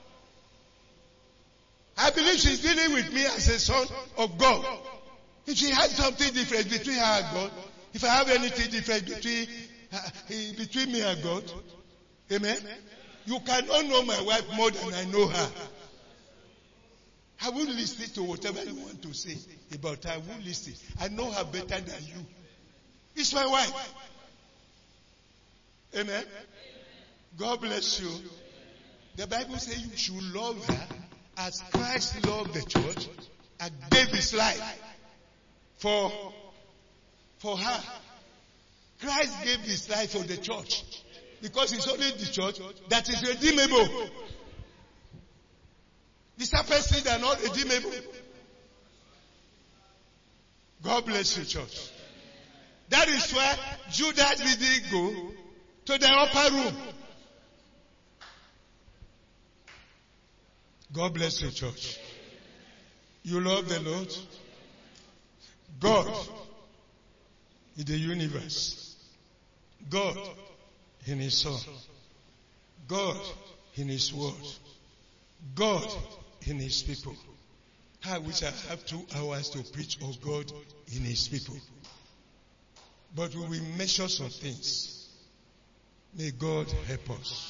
I believe she's dealing with me as a son of God. If she has something different between her and God, if I have anything different between me and God, amen? You cannot know my wife more than I know her. I won't listen to whatever you want to say about her. I won't listen. I know her better than you. It's my wife. Amen? God bless you. The Bible says you should love her as Christ loved the church and gave His life for for her. Christ gave his life for the church. Because it's only the church that is redeemable. The serpents seed are not redeemable. God bless you, church. That is why Judas didn't go to the upper room. God bless you, church. You love the Lord? God in the universe. God in his Son. God in his word. God in his people. I wish I have 2 hours to preach of God in his people. But we will measure some things. May God help us.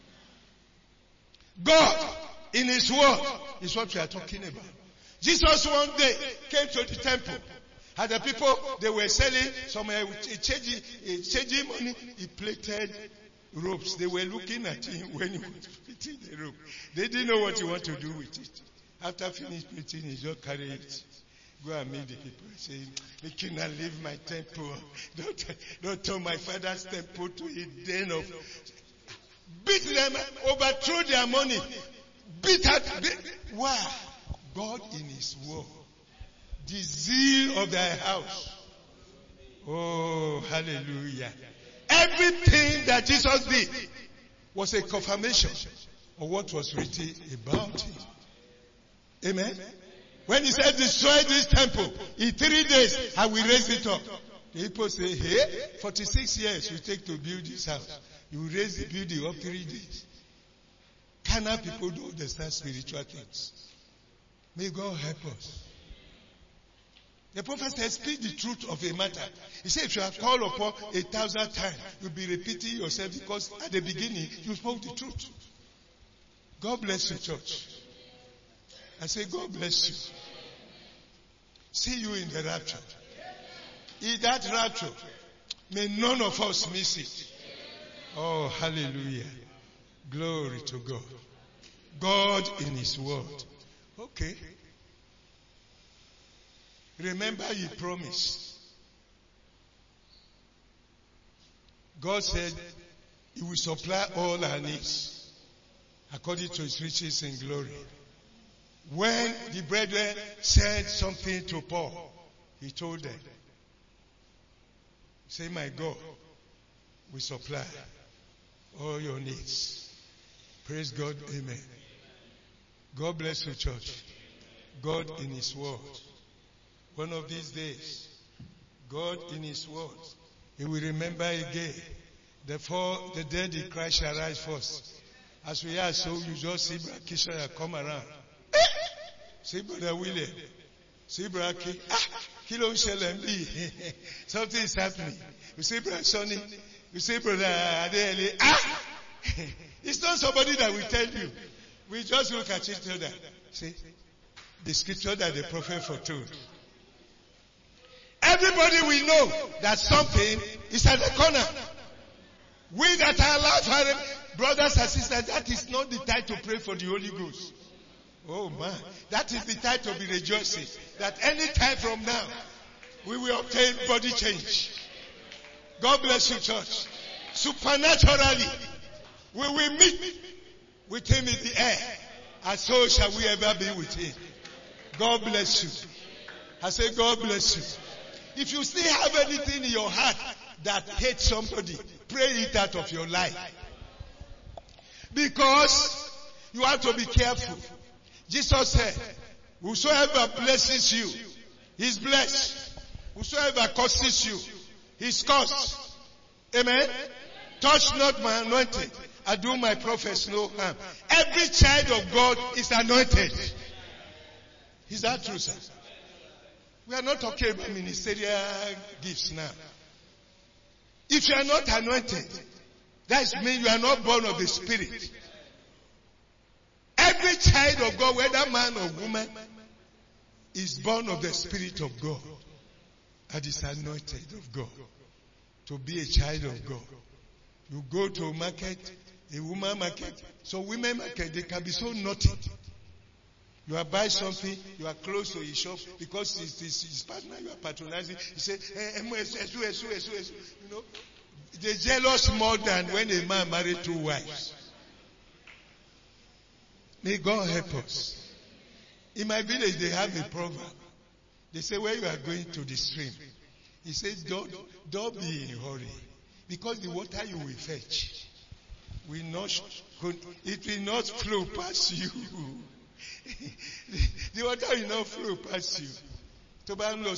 God in his word is what we are talking about. Jesus one day came to the temple. And the people, they were selling some changing money. He plaited ropes. They were looking at him when he was fitting the rope. They didn't know what he wanted to do with it. After finished preaching, he just carried it. Go and meet the people. Say, make you not leave my temple. Don't turn my father's temple to a den of... Beat them, overthrow their money. Beat out... Why? God in his word. The zeal of thy house. Oh, hallelujah. Everything that Jesus did was a confirmation of what was written about him. Amen. When he said, destroy this temple, in 3 days I will raise it up. The people say, hey, 46 years we take to build this house. You will raise the building up 3 days. Carnal people don't understand spiritual things. May God help us. The prophet said, speak the truth of a matter. He said, if you are called upon 1,000 times, you'll be repeating yourself because at the beginning, you spoke the truth. God bless you, church. I say, God bless you. See you in the rapture. In that rapture, may none of us miss it. Oh, hallelujah. Glory to God. God in his word. Okay. Remember he promised. God said he will supply all our needs according to his riches in glory. When the brethren said something to Paul, he told them, say, my God will supply all your needs. Praise God. Amen. God bless you, church. God in his word. One of these days, God in his word, he will remember again. Therefore, the dead in Christ shall rise first. As we are, so you just see Brother Kishaya come around. See Brother William. See Brother Ki. Kilo Shelembi. Something is happening. You see Brother Sonny. You see Brother Adele. It's not somebody that will tell you. We just look at each other. See? The scripture that the prophet foretold. Everybody will know that something is at the corner. We that are alive, brothers and sisters, that is not the time to pray for the Holy Ghost. Oh man, that is the time to be rejoicing. That any time from now, we will obtain body change. God bless you, church. Supernaturally, we will meet with him in the air. And so shall we ever be with him. God bless you. I say, God bless you. If you still have anything in your heart that hates somebody, pray it out of your life. Because you have to be careful. Jesus said, whosoever blesses you, is blessed. Whosoever curses you, is cursed. Amen? Touch not my anointed, and do my prophets no harm. Every child of God is anointed. Is that true, sir? We are not talking about ministerial gifts now. If you are not anointed, that means you are not born of the Spirit. Every child of God, whether man or woman, is born of the Spirit of God and is anointed of God to be a child of God. You go to a market, a woman market, so women market, they can be so naughty. You are buying something, you are close to his shop because it's his partner you are patronizing. He said, you know, they're jealous more than when a man married 2 wives. May God help us. In my village, they have a proverb. They say, when you are going to the stream, he says, don't be in a hurry. Because the water you will fetch will not flow past you. The water will not flow past you. You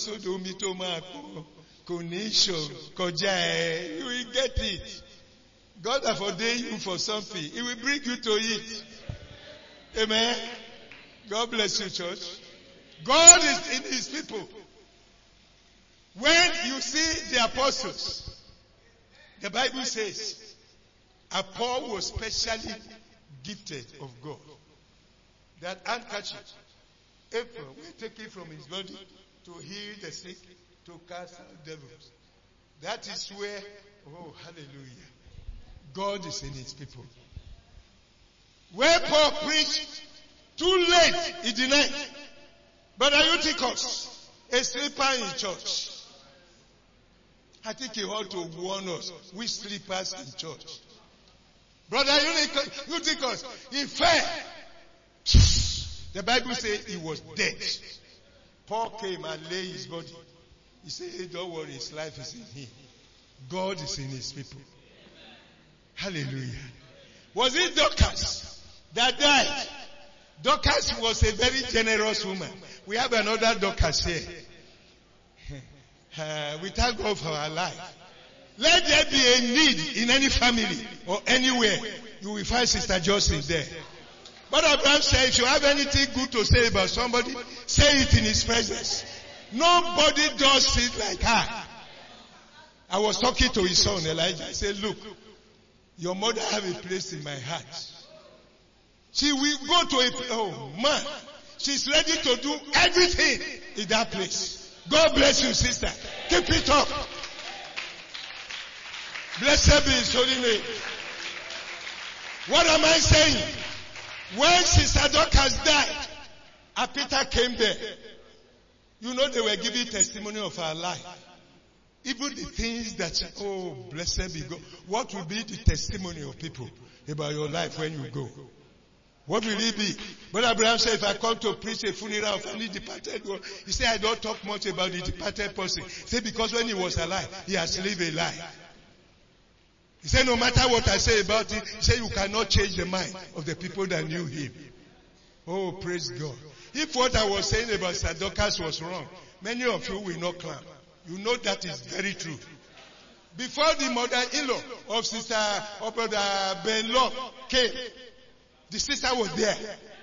will get it. God has ordained you for something. He will bring you to it. Amen. God bless you, church. God is in his people. When you see the apostles, the Bible says, Paul was specially gifted of God. That handkerchief, April, we take it from his body to heal the sick, to cast out devils. That is where, oh, hallelujah, God is in his people. Where Paul preached, too late in the night, Brother Eutychus, a sleeper in church. I think he ought to warn us, we sleepers in church. Brother Eutychus, he fell. The Bible says he was dead. Paul came and laid his body. He said, hey, don't worry, his life is in him. God is in his people. Hallelujah. Was it Dorcas that died? Dorcas was a very generous woman. We have another Dorcas here. We thank God for her life. Let there be a need in any family or anywhere. You will find Sister Jocelyn there. But Abraham said, if you have anything good to say about somebody, say it in his presence. Nobody does it like her. I was talking to his son Elijah. I said, look, your mother have a place in my heart. She will go to oh man, she's ready to do everything in that place. God bless you, sister. Keep it up. Blessed be his holy name. What am I saying? When Sister Dorcas died, and Peter came there, you know they were giving testimony of her life. Even the things that, oh, blessed be God. What will be the testimony of people about your life when you go? What will it be? Brother Abraham said, if I come to preach a funeral of any departed one, he said, I don't talk much about the departed person. He said, because when he was alive, he has lived a life. He said, no matter what I say about it, he said, you cannot change the mind of the people that knew him. Oh, praise God. If what I was saying about Sister Dorcas was wrong, many of you will not clap. You know that is very true. Before the mother-in-law of Sister or Brother Ben Locke came, the sister was there.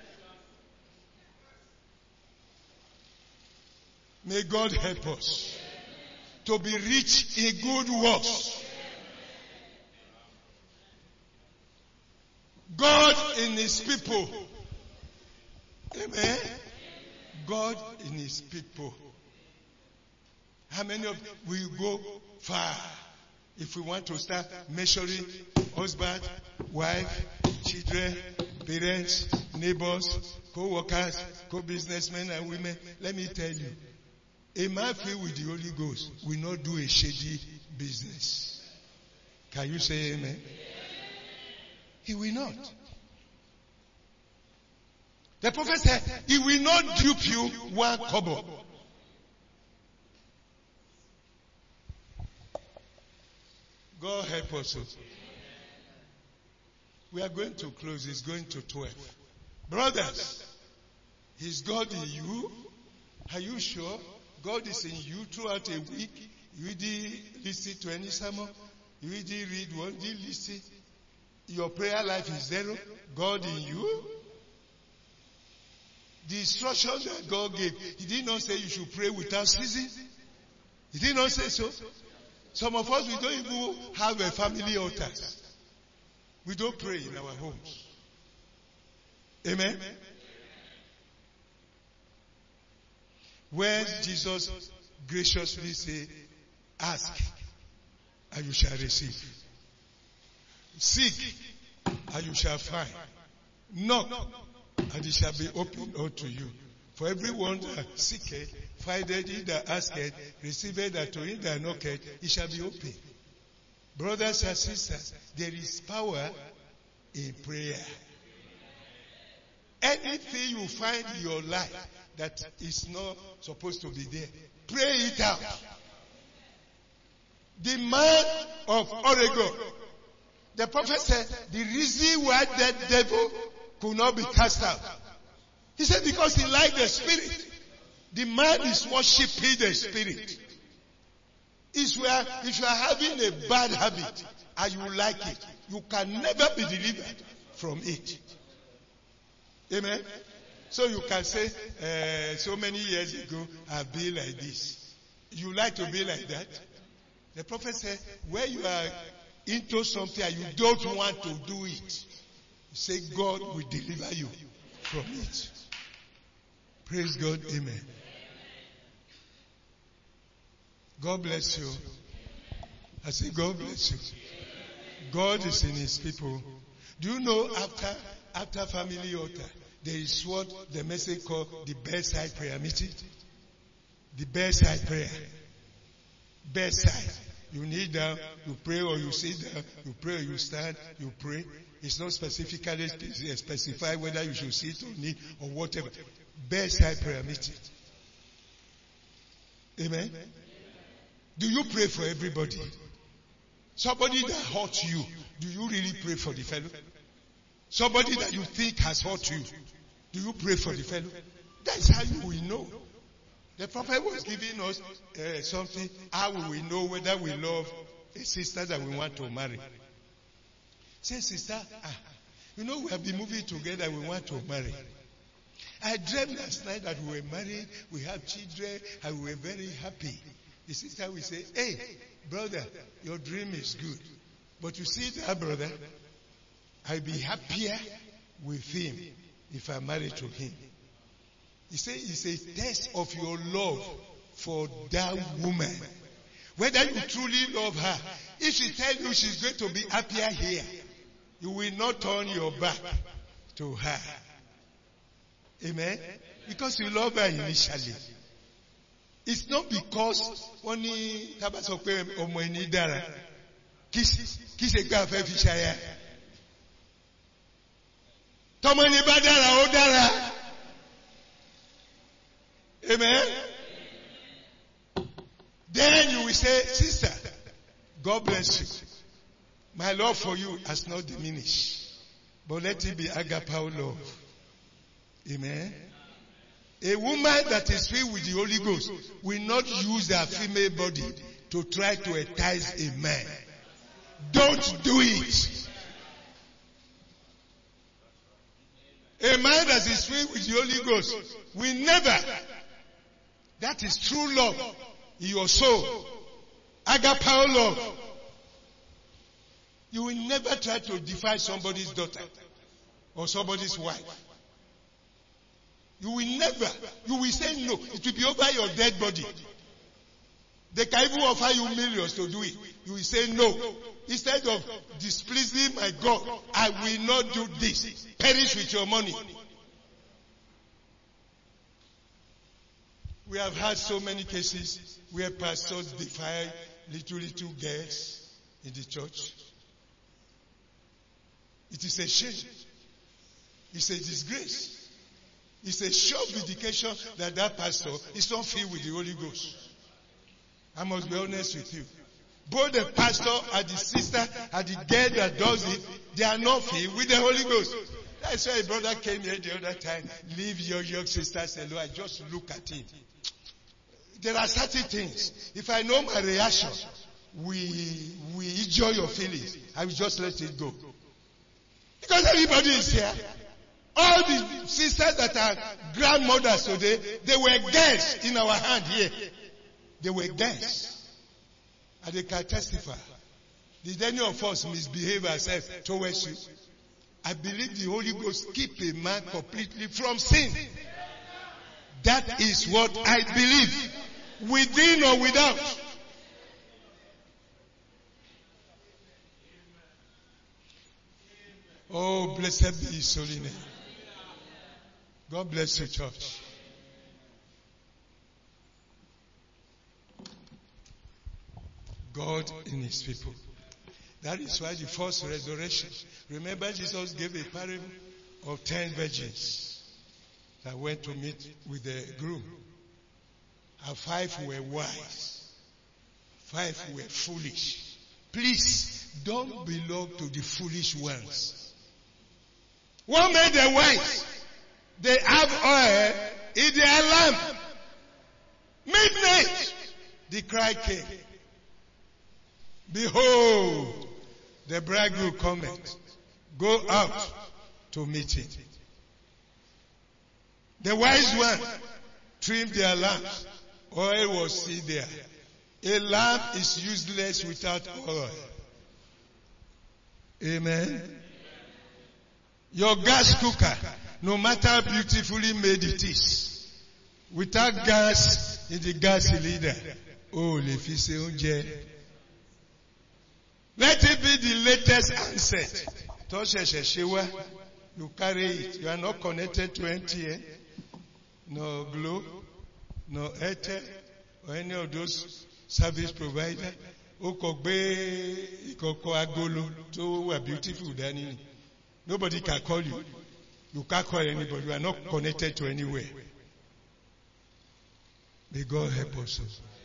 May God help us to be rich in good works. God in his people. Amen. God in his people. How many of we go far if we want to start measuring husband, wife, children, parents, neighbors, co-workers, co-businessmen and women? Let me tell you, a man filled with the Holy Ghost will not do a shady business. Can you say amen? He will not. The prophet said, he will not dupe you one kobo. God help us. We are going to close. It's going to 12. Brothers, is God in you? Are you sure? God is in you throughout a week. You didn't listen to any sermon. You didn't read one. You didn't listen. Your prayer life is zero. God in you? The instructions that God gave, He did not say you should pray without ceasing. He did not say so. Some of us, we don't even have a family altar. We don't pray in our homes. Amen? When Jesus graciously said, ask and you shall receive. Seek and you shall find. Knock and it shall be opened unto you. For everyone that seeketh, findeth; he that asketh, receiveth; that to him that knocketh, it shall be opened. Brothers and sisters, there is power in prayer. Anything you find in your life that is not supposed to be there, pray it out. The man of Oregon, the prophet said, the reason why that devil could not be cast out, he said because he liked the spirit. The man is worshiping the spirit. If you are having a bad habit and you like it, you can never be delivered from it. Amen? So you can say, so many years ago, I've been like this. You like to be like that? The prophet said, when you are into something and you don't want to do it, say God will deliver you from it. Praise God. Amen. God bless you. I say God bless you. God is in his people. Do you know after family altar, there is what the message called the bedside prayer meeting? The bedside prayer. Bedside. You kneel down, you pray, or you sit down, you pray, or you stand, you pray. It's not specifically specified whether you should sit or kneel or whatever. Bedside prayer meeting. Amen? Do you pray for everybody? Somebody that hurt you, do you really pray for the fellow? Somebody that you think has hurt you, do you pray for the fellow? That's how you will know. The prophet was giving us something, how we will know whether we love a sister that we want to marry. Say, sister, we have been moving together, we want to marry. I dreamed last night that we were married, we have children, and we were very happy. The sister will say, hey, brother, your dream is good. But you see that, brother, I'll be happier with him if I marry to him. He said it's a test of your love for that woman. Whether you truly love her. If she tells you she's going to be happier here, you will not turn your back to her. Amen? Because you love her initially. It's not because only tabasope ọmọ ẹni dára kí ṣe gbà fẹ́ fi ṣaya. Tọmọ ẹni bá dára ó dára. Amen. Then you will say, sister, God bless you. My love for you has not diminished, but let it be agapao love. Amen. A woman that is filled with the Holy Ghost will not use her female body to try to entice a man. Don't do it. A man that is filled with the Holy Ghost will never. That is true love in your soul. Agapao love. You will never try to defy somebody's daughter or somebody's wife. You will never. You will say no. It will be over your dead body. They can even offer you millions to do it. You will say no. Instead of displeasing my God, I will not do this. Perish with your money. We have had so many cases where pastors defy little girls in the church. It is a shame. It's a disgrace. It's a sure vindication that that pastor is not filled with the Holy Ghost. I must be honest with you. Both the pastor and the sister and the girl that does it, they are not filled with the Holy Ghost. That's why a brother came here the other time. Leave your young sisters alone. I just look at him. There are certain things. If I know my reaction, we enjoy your feelings. I will just let it go. Because everybody is here. All the sisters that are grandmothers today, they were girls in our hand here. They were girls. And they can testify. Did any of us misbehave ourselves towards you? I believe the Holy Ghost keep a man completely from sin. That is what I believe. Within or without. Oh, blessed be his holy name. God bless you, church. God in his people. That is why the first resurrection. Remember, Jesus gave a parable of 10 virgins that went to meet with the groom. And 5 were wise. 5 were foolish. Please, don't belong to the foolish ones. What made them wise? They have oil in their lamp. Midnight, the cry came. Behold, the bridegroom cometh. Go out to meet him. The wise one trimmed their lamps. Oil was still there. A lamp is useless without oil. Amen. Your gas cooker, no matter how beautifully made it is, without gas in the gas cylinder, oh, if you say unje. Let it be the latest handset. You carry it. You are not connected to MTN, no Glo, no Airtel, or any of those service providers. Beautiful. Nobody can call you. You can't call anybody. You are not connected to anywhere. May God help us.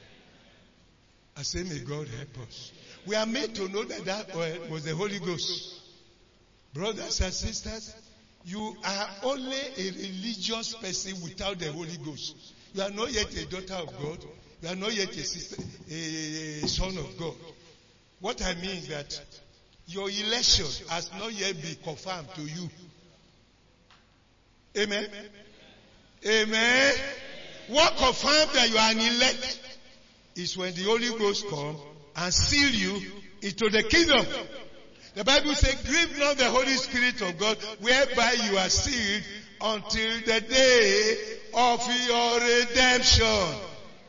I say, may God help us. We are made to know that that oil was the Holy Ghost. Brothers and sisters, you are only a religious person without the Holy Ghost. You are not yet a daughter of God. You are not yet a son of God. What I mean is that your election has not yet been confirmed to you. Amen? Amen? What confirms that you are an elect is when the Holy Ghost comes and seal you into the kingdom. The Bible says, grieve not the Holy Spirit of God, whereby you are sealed until the day of your redemption.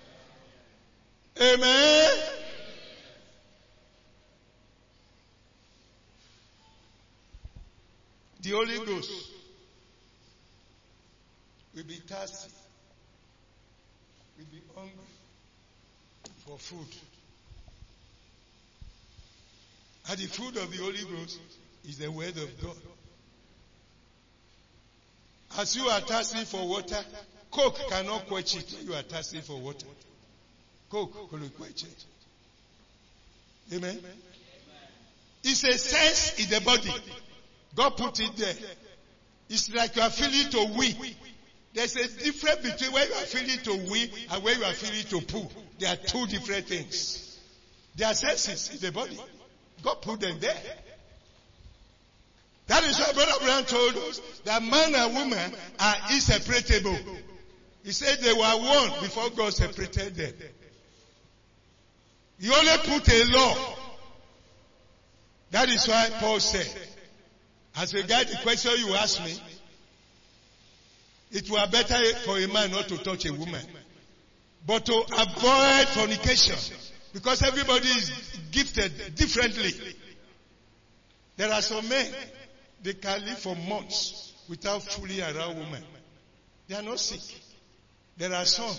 Amen? The Holy Ghost will be thirsty, will be hungry for food. And the food of the Holy Ghost is the word of God. As you are thirsty for water, Coke cannot quench it when you are thirsty for water. Coke cannot quench it. Amen? It's a sense in the body. God put it there. It's like you are feeling to wee. There's a difference between when you are feeling to wee and when you are feeling to poo. There are two different things. There are senses in the body. God put them there. That is why Brother Abraham told us that man and woman are inseparable. He said they were one before God separated them. He only put a law. That is why Paul said, as regards the question you asked me, it were better for a man not to touch a woman, but to avoid fornication, because everybody is gifted differently. There are some men, they can live for months without fooling around women. They are not sick. There are some.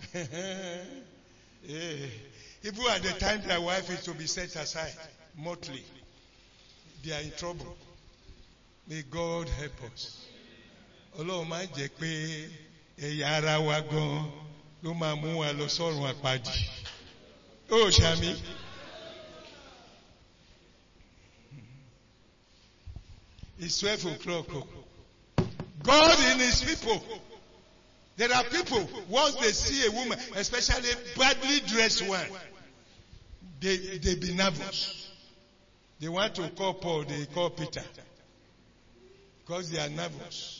Even at the time their wife is to be set aside, monthly, they are in trouble. May God help us. Ọlọ́run máa jẹ́ pé ẹ̀yà ara wa gan ló máa mú wa lọ sọ́run àpáàdì. Ó ṣàmì. It's 12 o'clock. God in his people. There are people, once they see a woman, especially badly dressed one, they be nervous. They want to call Paul, they call Peter. Because they are nervous.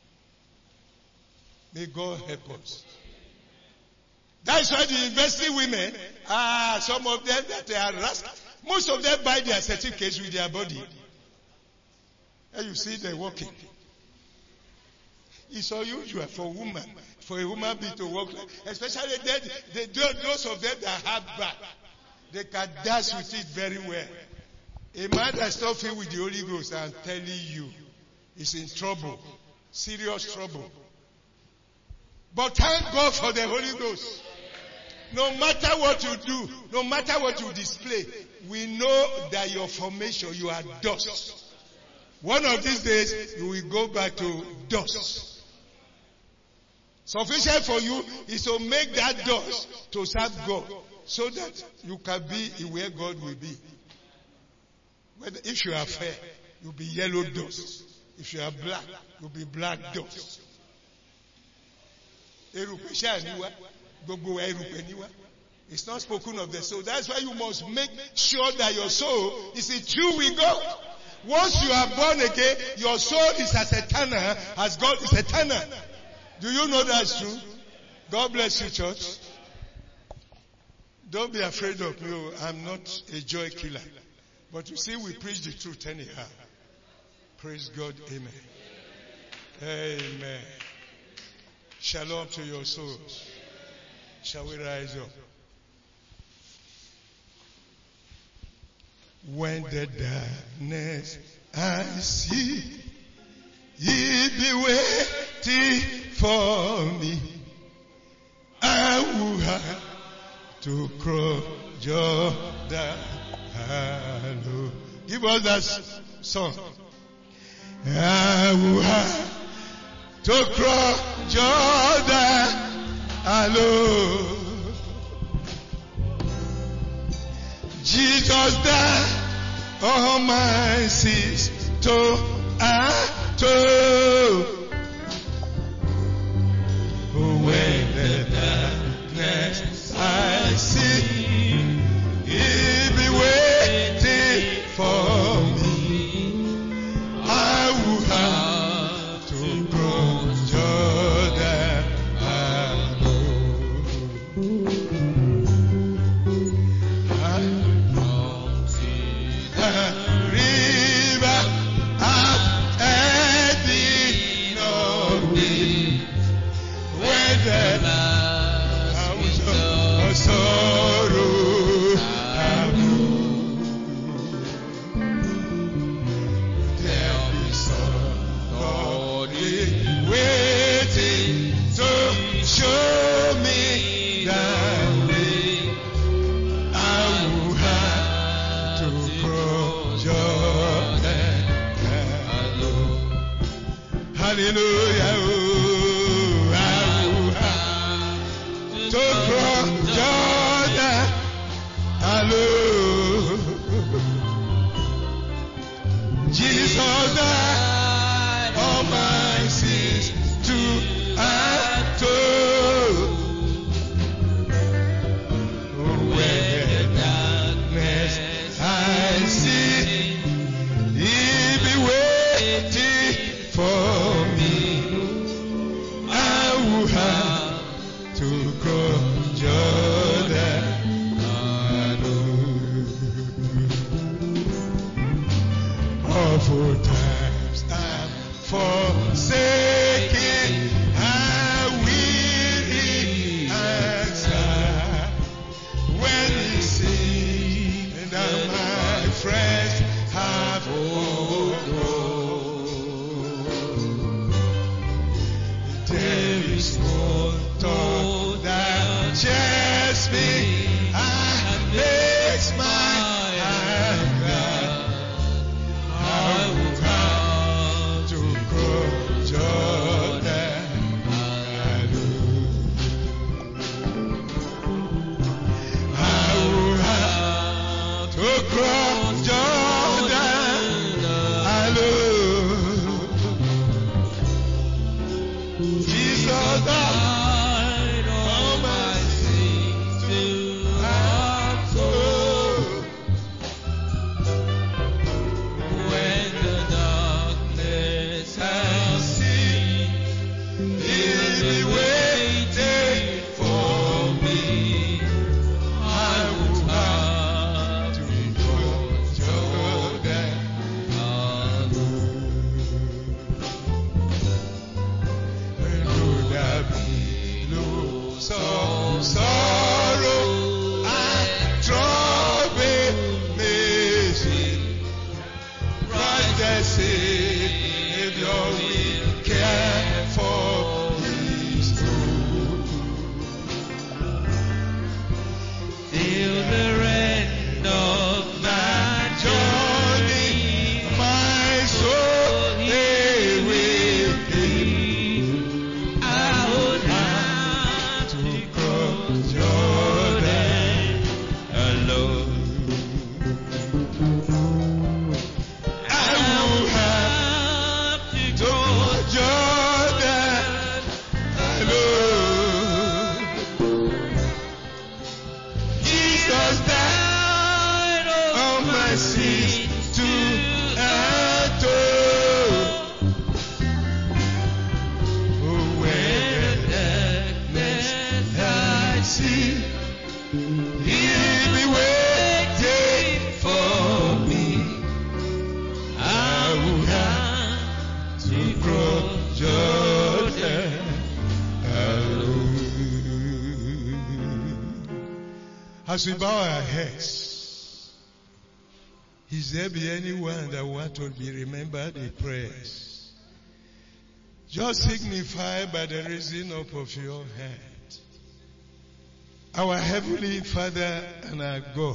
May God help us. That's why the university women, some of them that they are rascals, most of them buy their certificates with their body. And you see them walking. It's unusual for a woman being to walk like, especially those of them that have back. They can dance with it very well. A man that's not filled with the Holy Ghost, I'm telling you, is in trouble. Serious trouble. But thank God for the Holy Ghost. No matter what you do, no matter what you display, we know that your formation, you are dust. One of these days, you will go back to dust. Sufficient for you is to make that dust to serve God, so that you can be where God will be. If you are fair, you'll be yellow dust. If you are black, you'll be black dust. It's not spoken of the soul. That's why you must make sure that your soul is in tune with God. Once you are born again, your soul is as eternal as God is eternal. Do you know that's true? God bless you, church. Don't be afraid of me. I'm not a joy killer. But you see, we preach the truth anyhow. Praise God. Amen. Amen. Shalom to your souls. Shall we rise up? When the darkness I see, ye be waiting for me. I will have to cross Jordan. Hello. Give us that song. I will have to cross Jordan. Hello. Jesus died on my sins to atone. When the darkness I see, He be waiting for me. I will have to cross Jordan. Hallelujah. Oh, I will have to cross Jordan. Hello. Jesus died on my sins to atone. When the darkness I see, He be waiting for me. I will have to cross Jordan. Awful times I'm forsaken. I will answer when He sees and my friends have all gone. There is no thought that chasses me and makes my heart glad. I will have to cross Jordan. I will have to cross Jordan. Jesus died on my sins to atone. When the darkness has seen, He'll be waiting for me. I will have to cross Jordan. Though there be no sorrow and trouble may see, Christ the Savior will care for His own. I see He'll be waiting for me. I will have to cross Jordan. As we bow our heads, is there be anyone that want to be remembered in prayers? Just signify by the raising up of your hand. Our Heavenly Father and our God,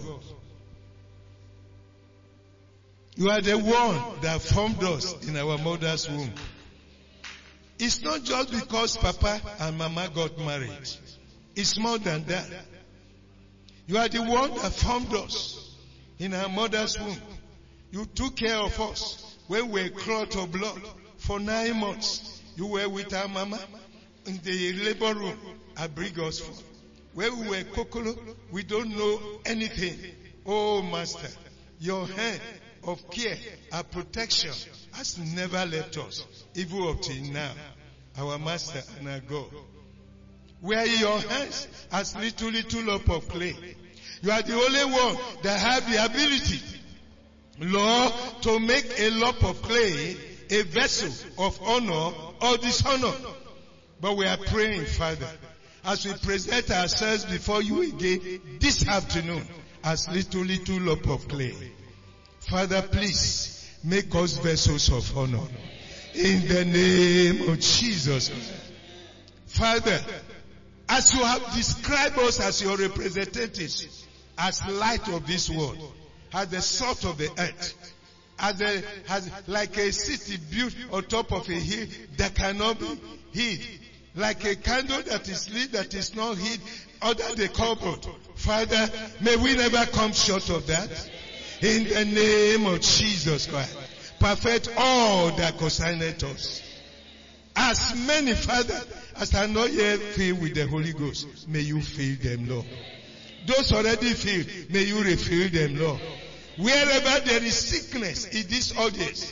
you are the one that formed us in our mother's womb. It's not just because Papa and Mama got married. It's more than that. You are the one that formed us in our mother's womb. You took care of us when we were clot of blood for 9 months. You were with our mama in the labor room at Brigosford. When we were kokolo, we don't know anything. Oh, Master, your hand of care and protection has never left us, even up till now. Our Master and our God. Where in your hands as little lump of clay. You are the only one that have the ability, Lord, to make a lump of clay a vessel of honor or dishonor. But we are praying, Father, as we present ourselves before you again this afternoon as little lump of clay. Father, please make us vessels of honor. In the name of Jesus. Father, as you have described us as your representatives, as light of this world, as the salt of the earth, as like a city built on top of a hill that cannot be hid, like a candle that is lit that is not hid under the cupboard. Father, may we never come short of that. In the name of Jesus Christ, perfect all that concerneth us. As many, Father, as are not yet filled with the Holy Ghost, may you fill them, Lord. Those already filled, may you refill them, Lord. Wherever there is sickness in this audience,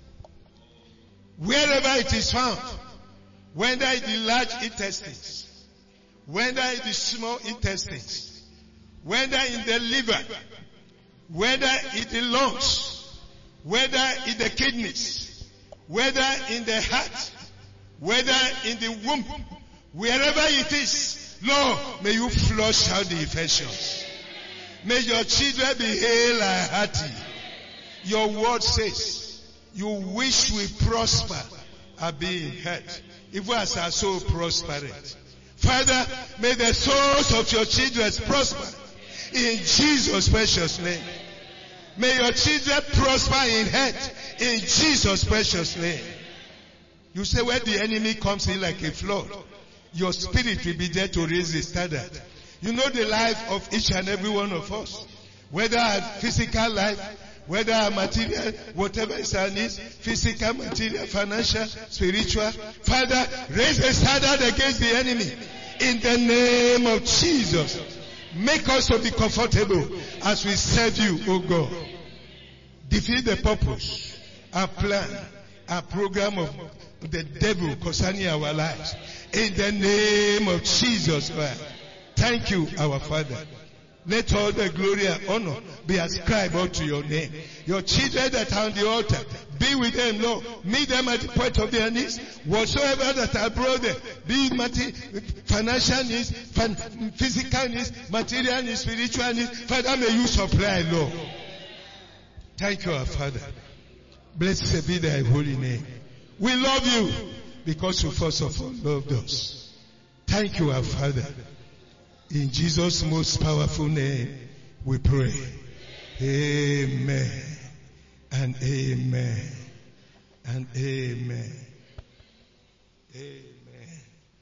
wherever it is found, whether in the large intestines, whether in the small intestines, whether in the liver, whether in the lungs, whether in the kidneys, whether in the heart, whether in the womb, wherever it is, Lord, may you flush out the infections. May your children be hale and hearty. Your word says, you wish we prosper and be in health, even as our soul prospereth. Father, may the souls of your children prosper in Jesus' precious name. May your children prosper in health in Jesus' precious name. You say when the enemy comes in like a flood, your spirit will be there to raise the standard. You know the life of each and every one of us. Whether our physical life, whether our material, whatever is our needs, physical, material, financial, spiritual. Father, raise a standard against the enemy. In the name of Jesus. Make us to be comfortable as we serve you, O God. Defeat the purpose, our plan, our program of the devil concerning our lives. In the name of Jesus Christ. Thank you, our Father. Let all the glory and honor be ascribed unto your name. Your children that are on the altar, be with them, Lord. Meet them at the point of their needs. Whatsoever that are brother, be financial needs, physical needs, material needs, spiritual needs. Father, may you supply, Lord. Thank you, our Father. Blessed be thy holy name. We love you because you first of all loved us. Thank you, our Father. In Jesus' most powerful name, we pray. Amen. And amen. And amen. Amen.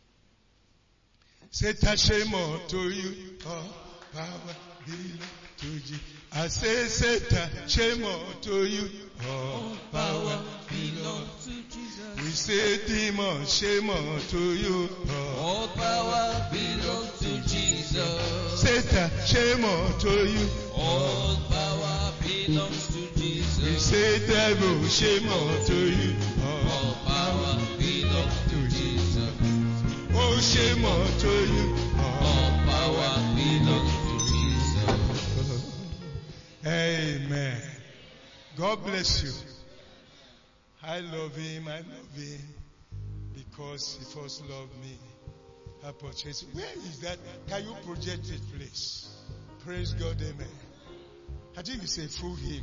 Satan, shame to you. All power belongs to you. I say, Satan, shame to you. All power belongs to Jesus. We say, demon, shame to you. All power belongs to Jesus. Satan, shame to you. All power belongs to Jesus. We say, devil, shame to you. All power belongs to Jesus. Oh, shame to you. All power God bless you. I love him because he first loved me. I purchased. Where is that? Can you project it, please? Praise God, amen. I think it's a full hymn.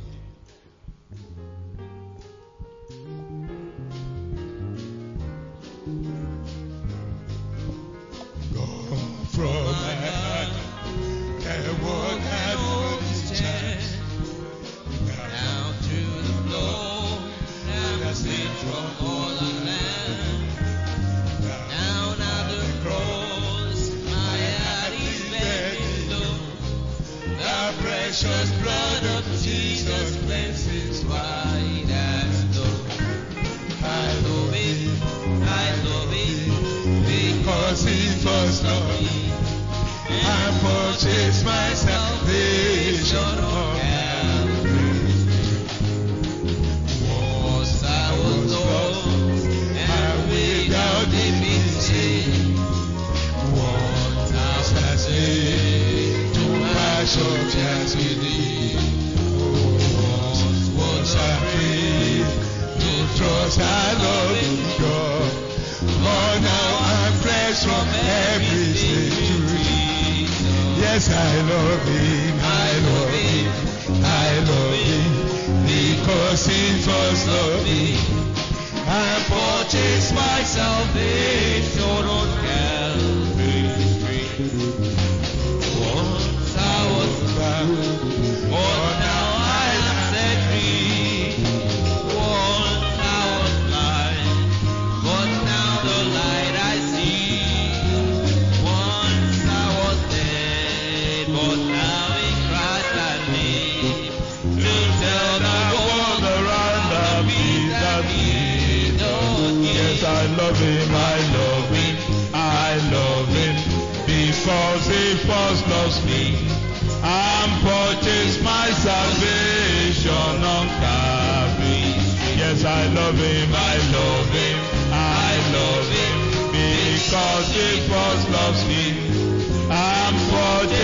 Come from my heart, the word has put his chance. Down to the floor, now the sin from all our land. Down at the cross, my heart is bending low. The precious blood of Jesus cleanses white as snow. I love it, because he first loved me. I purchased my salvation on Calvary. Once I was lost and without dignity. Once I was saved to passion just with thee. Once was afraid to trust I love in God. But now I'm fresh from every stage to reach. Yes, I love him, because he first loved me. I purchased my salvation on Calvary's tree. Once I was bound, but now I am set free. Once I was blind, but now the light I see. Once I was dead, but now in Christ I live. To tell the world around me that he does. Yes, I love him, because he first loves me. I'm purchased my salvation on Calvary. Yes, I love him, because he first loves me. I'm purchased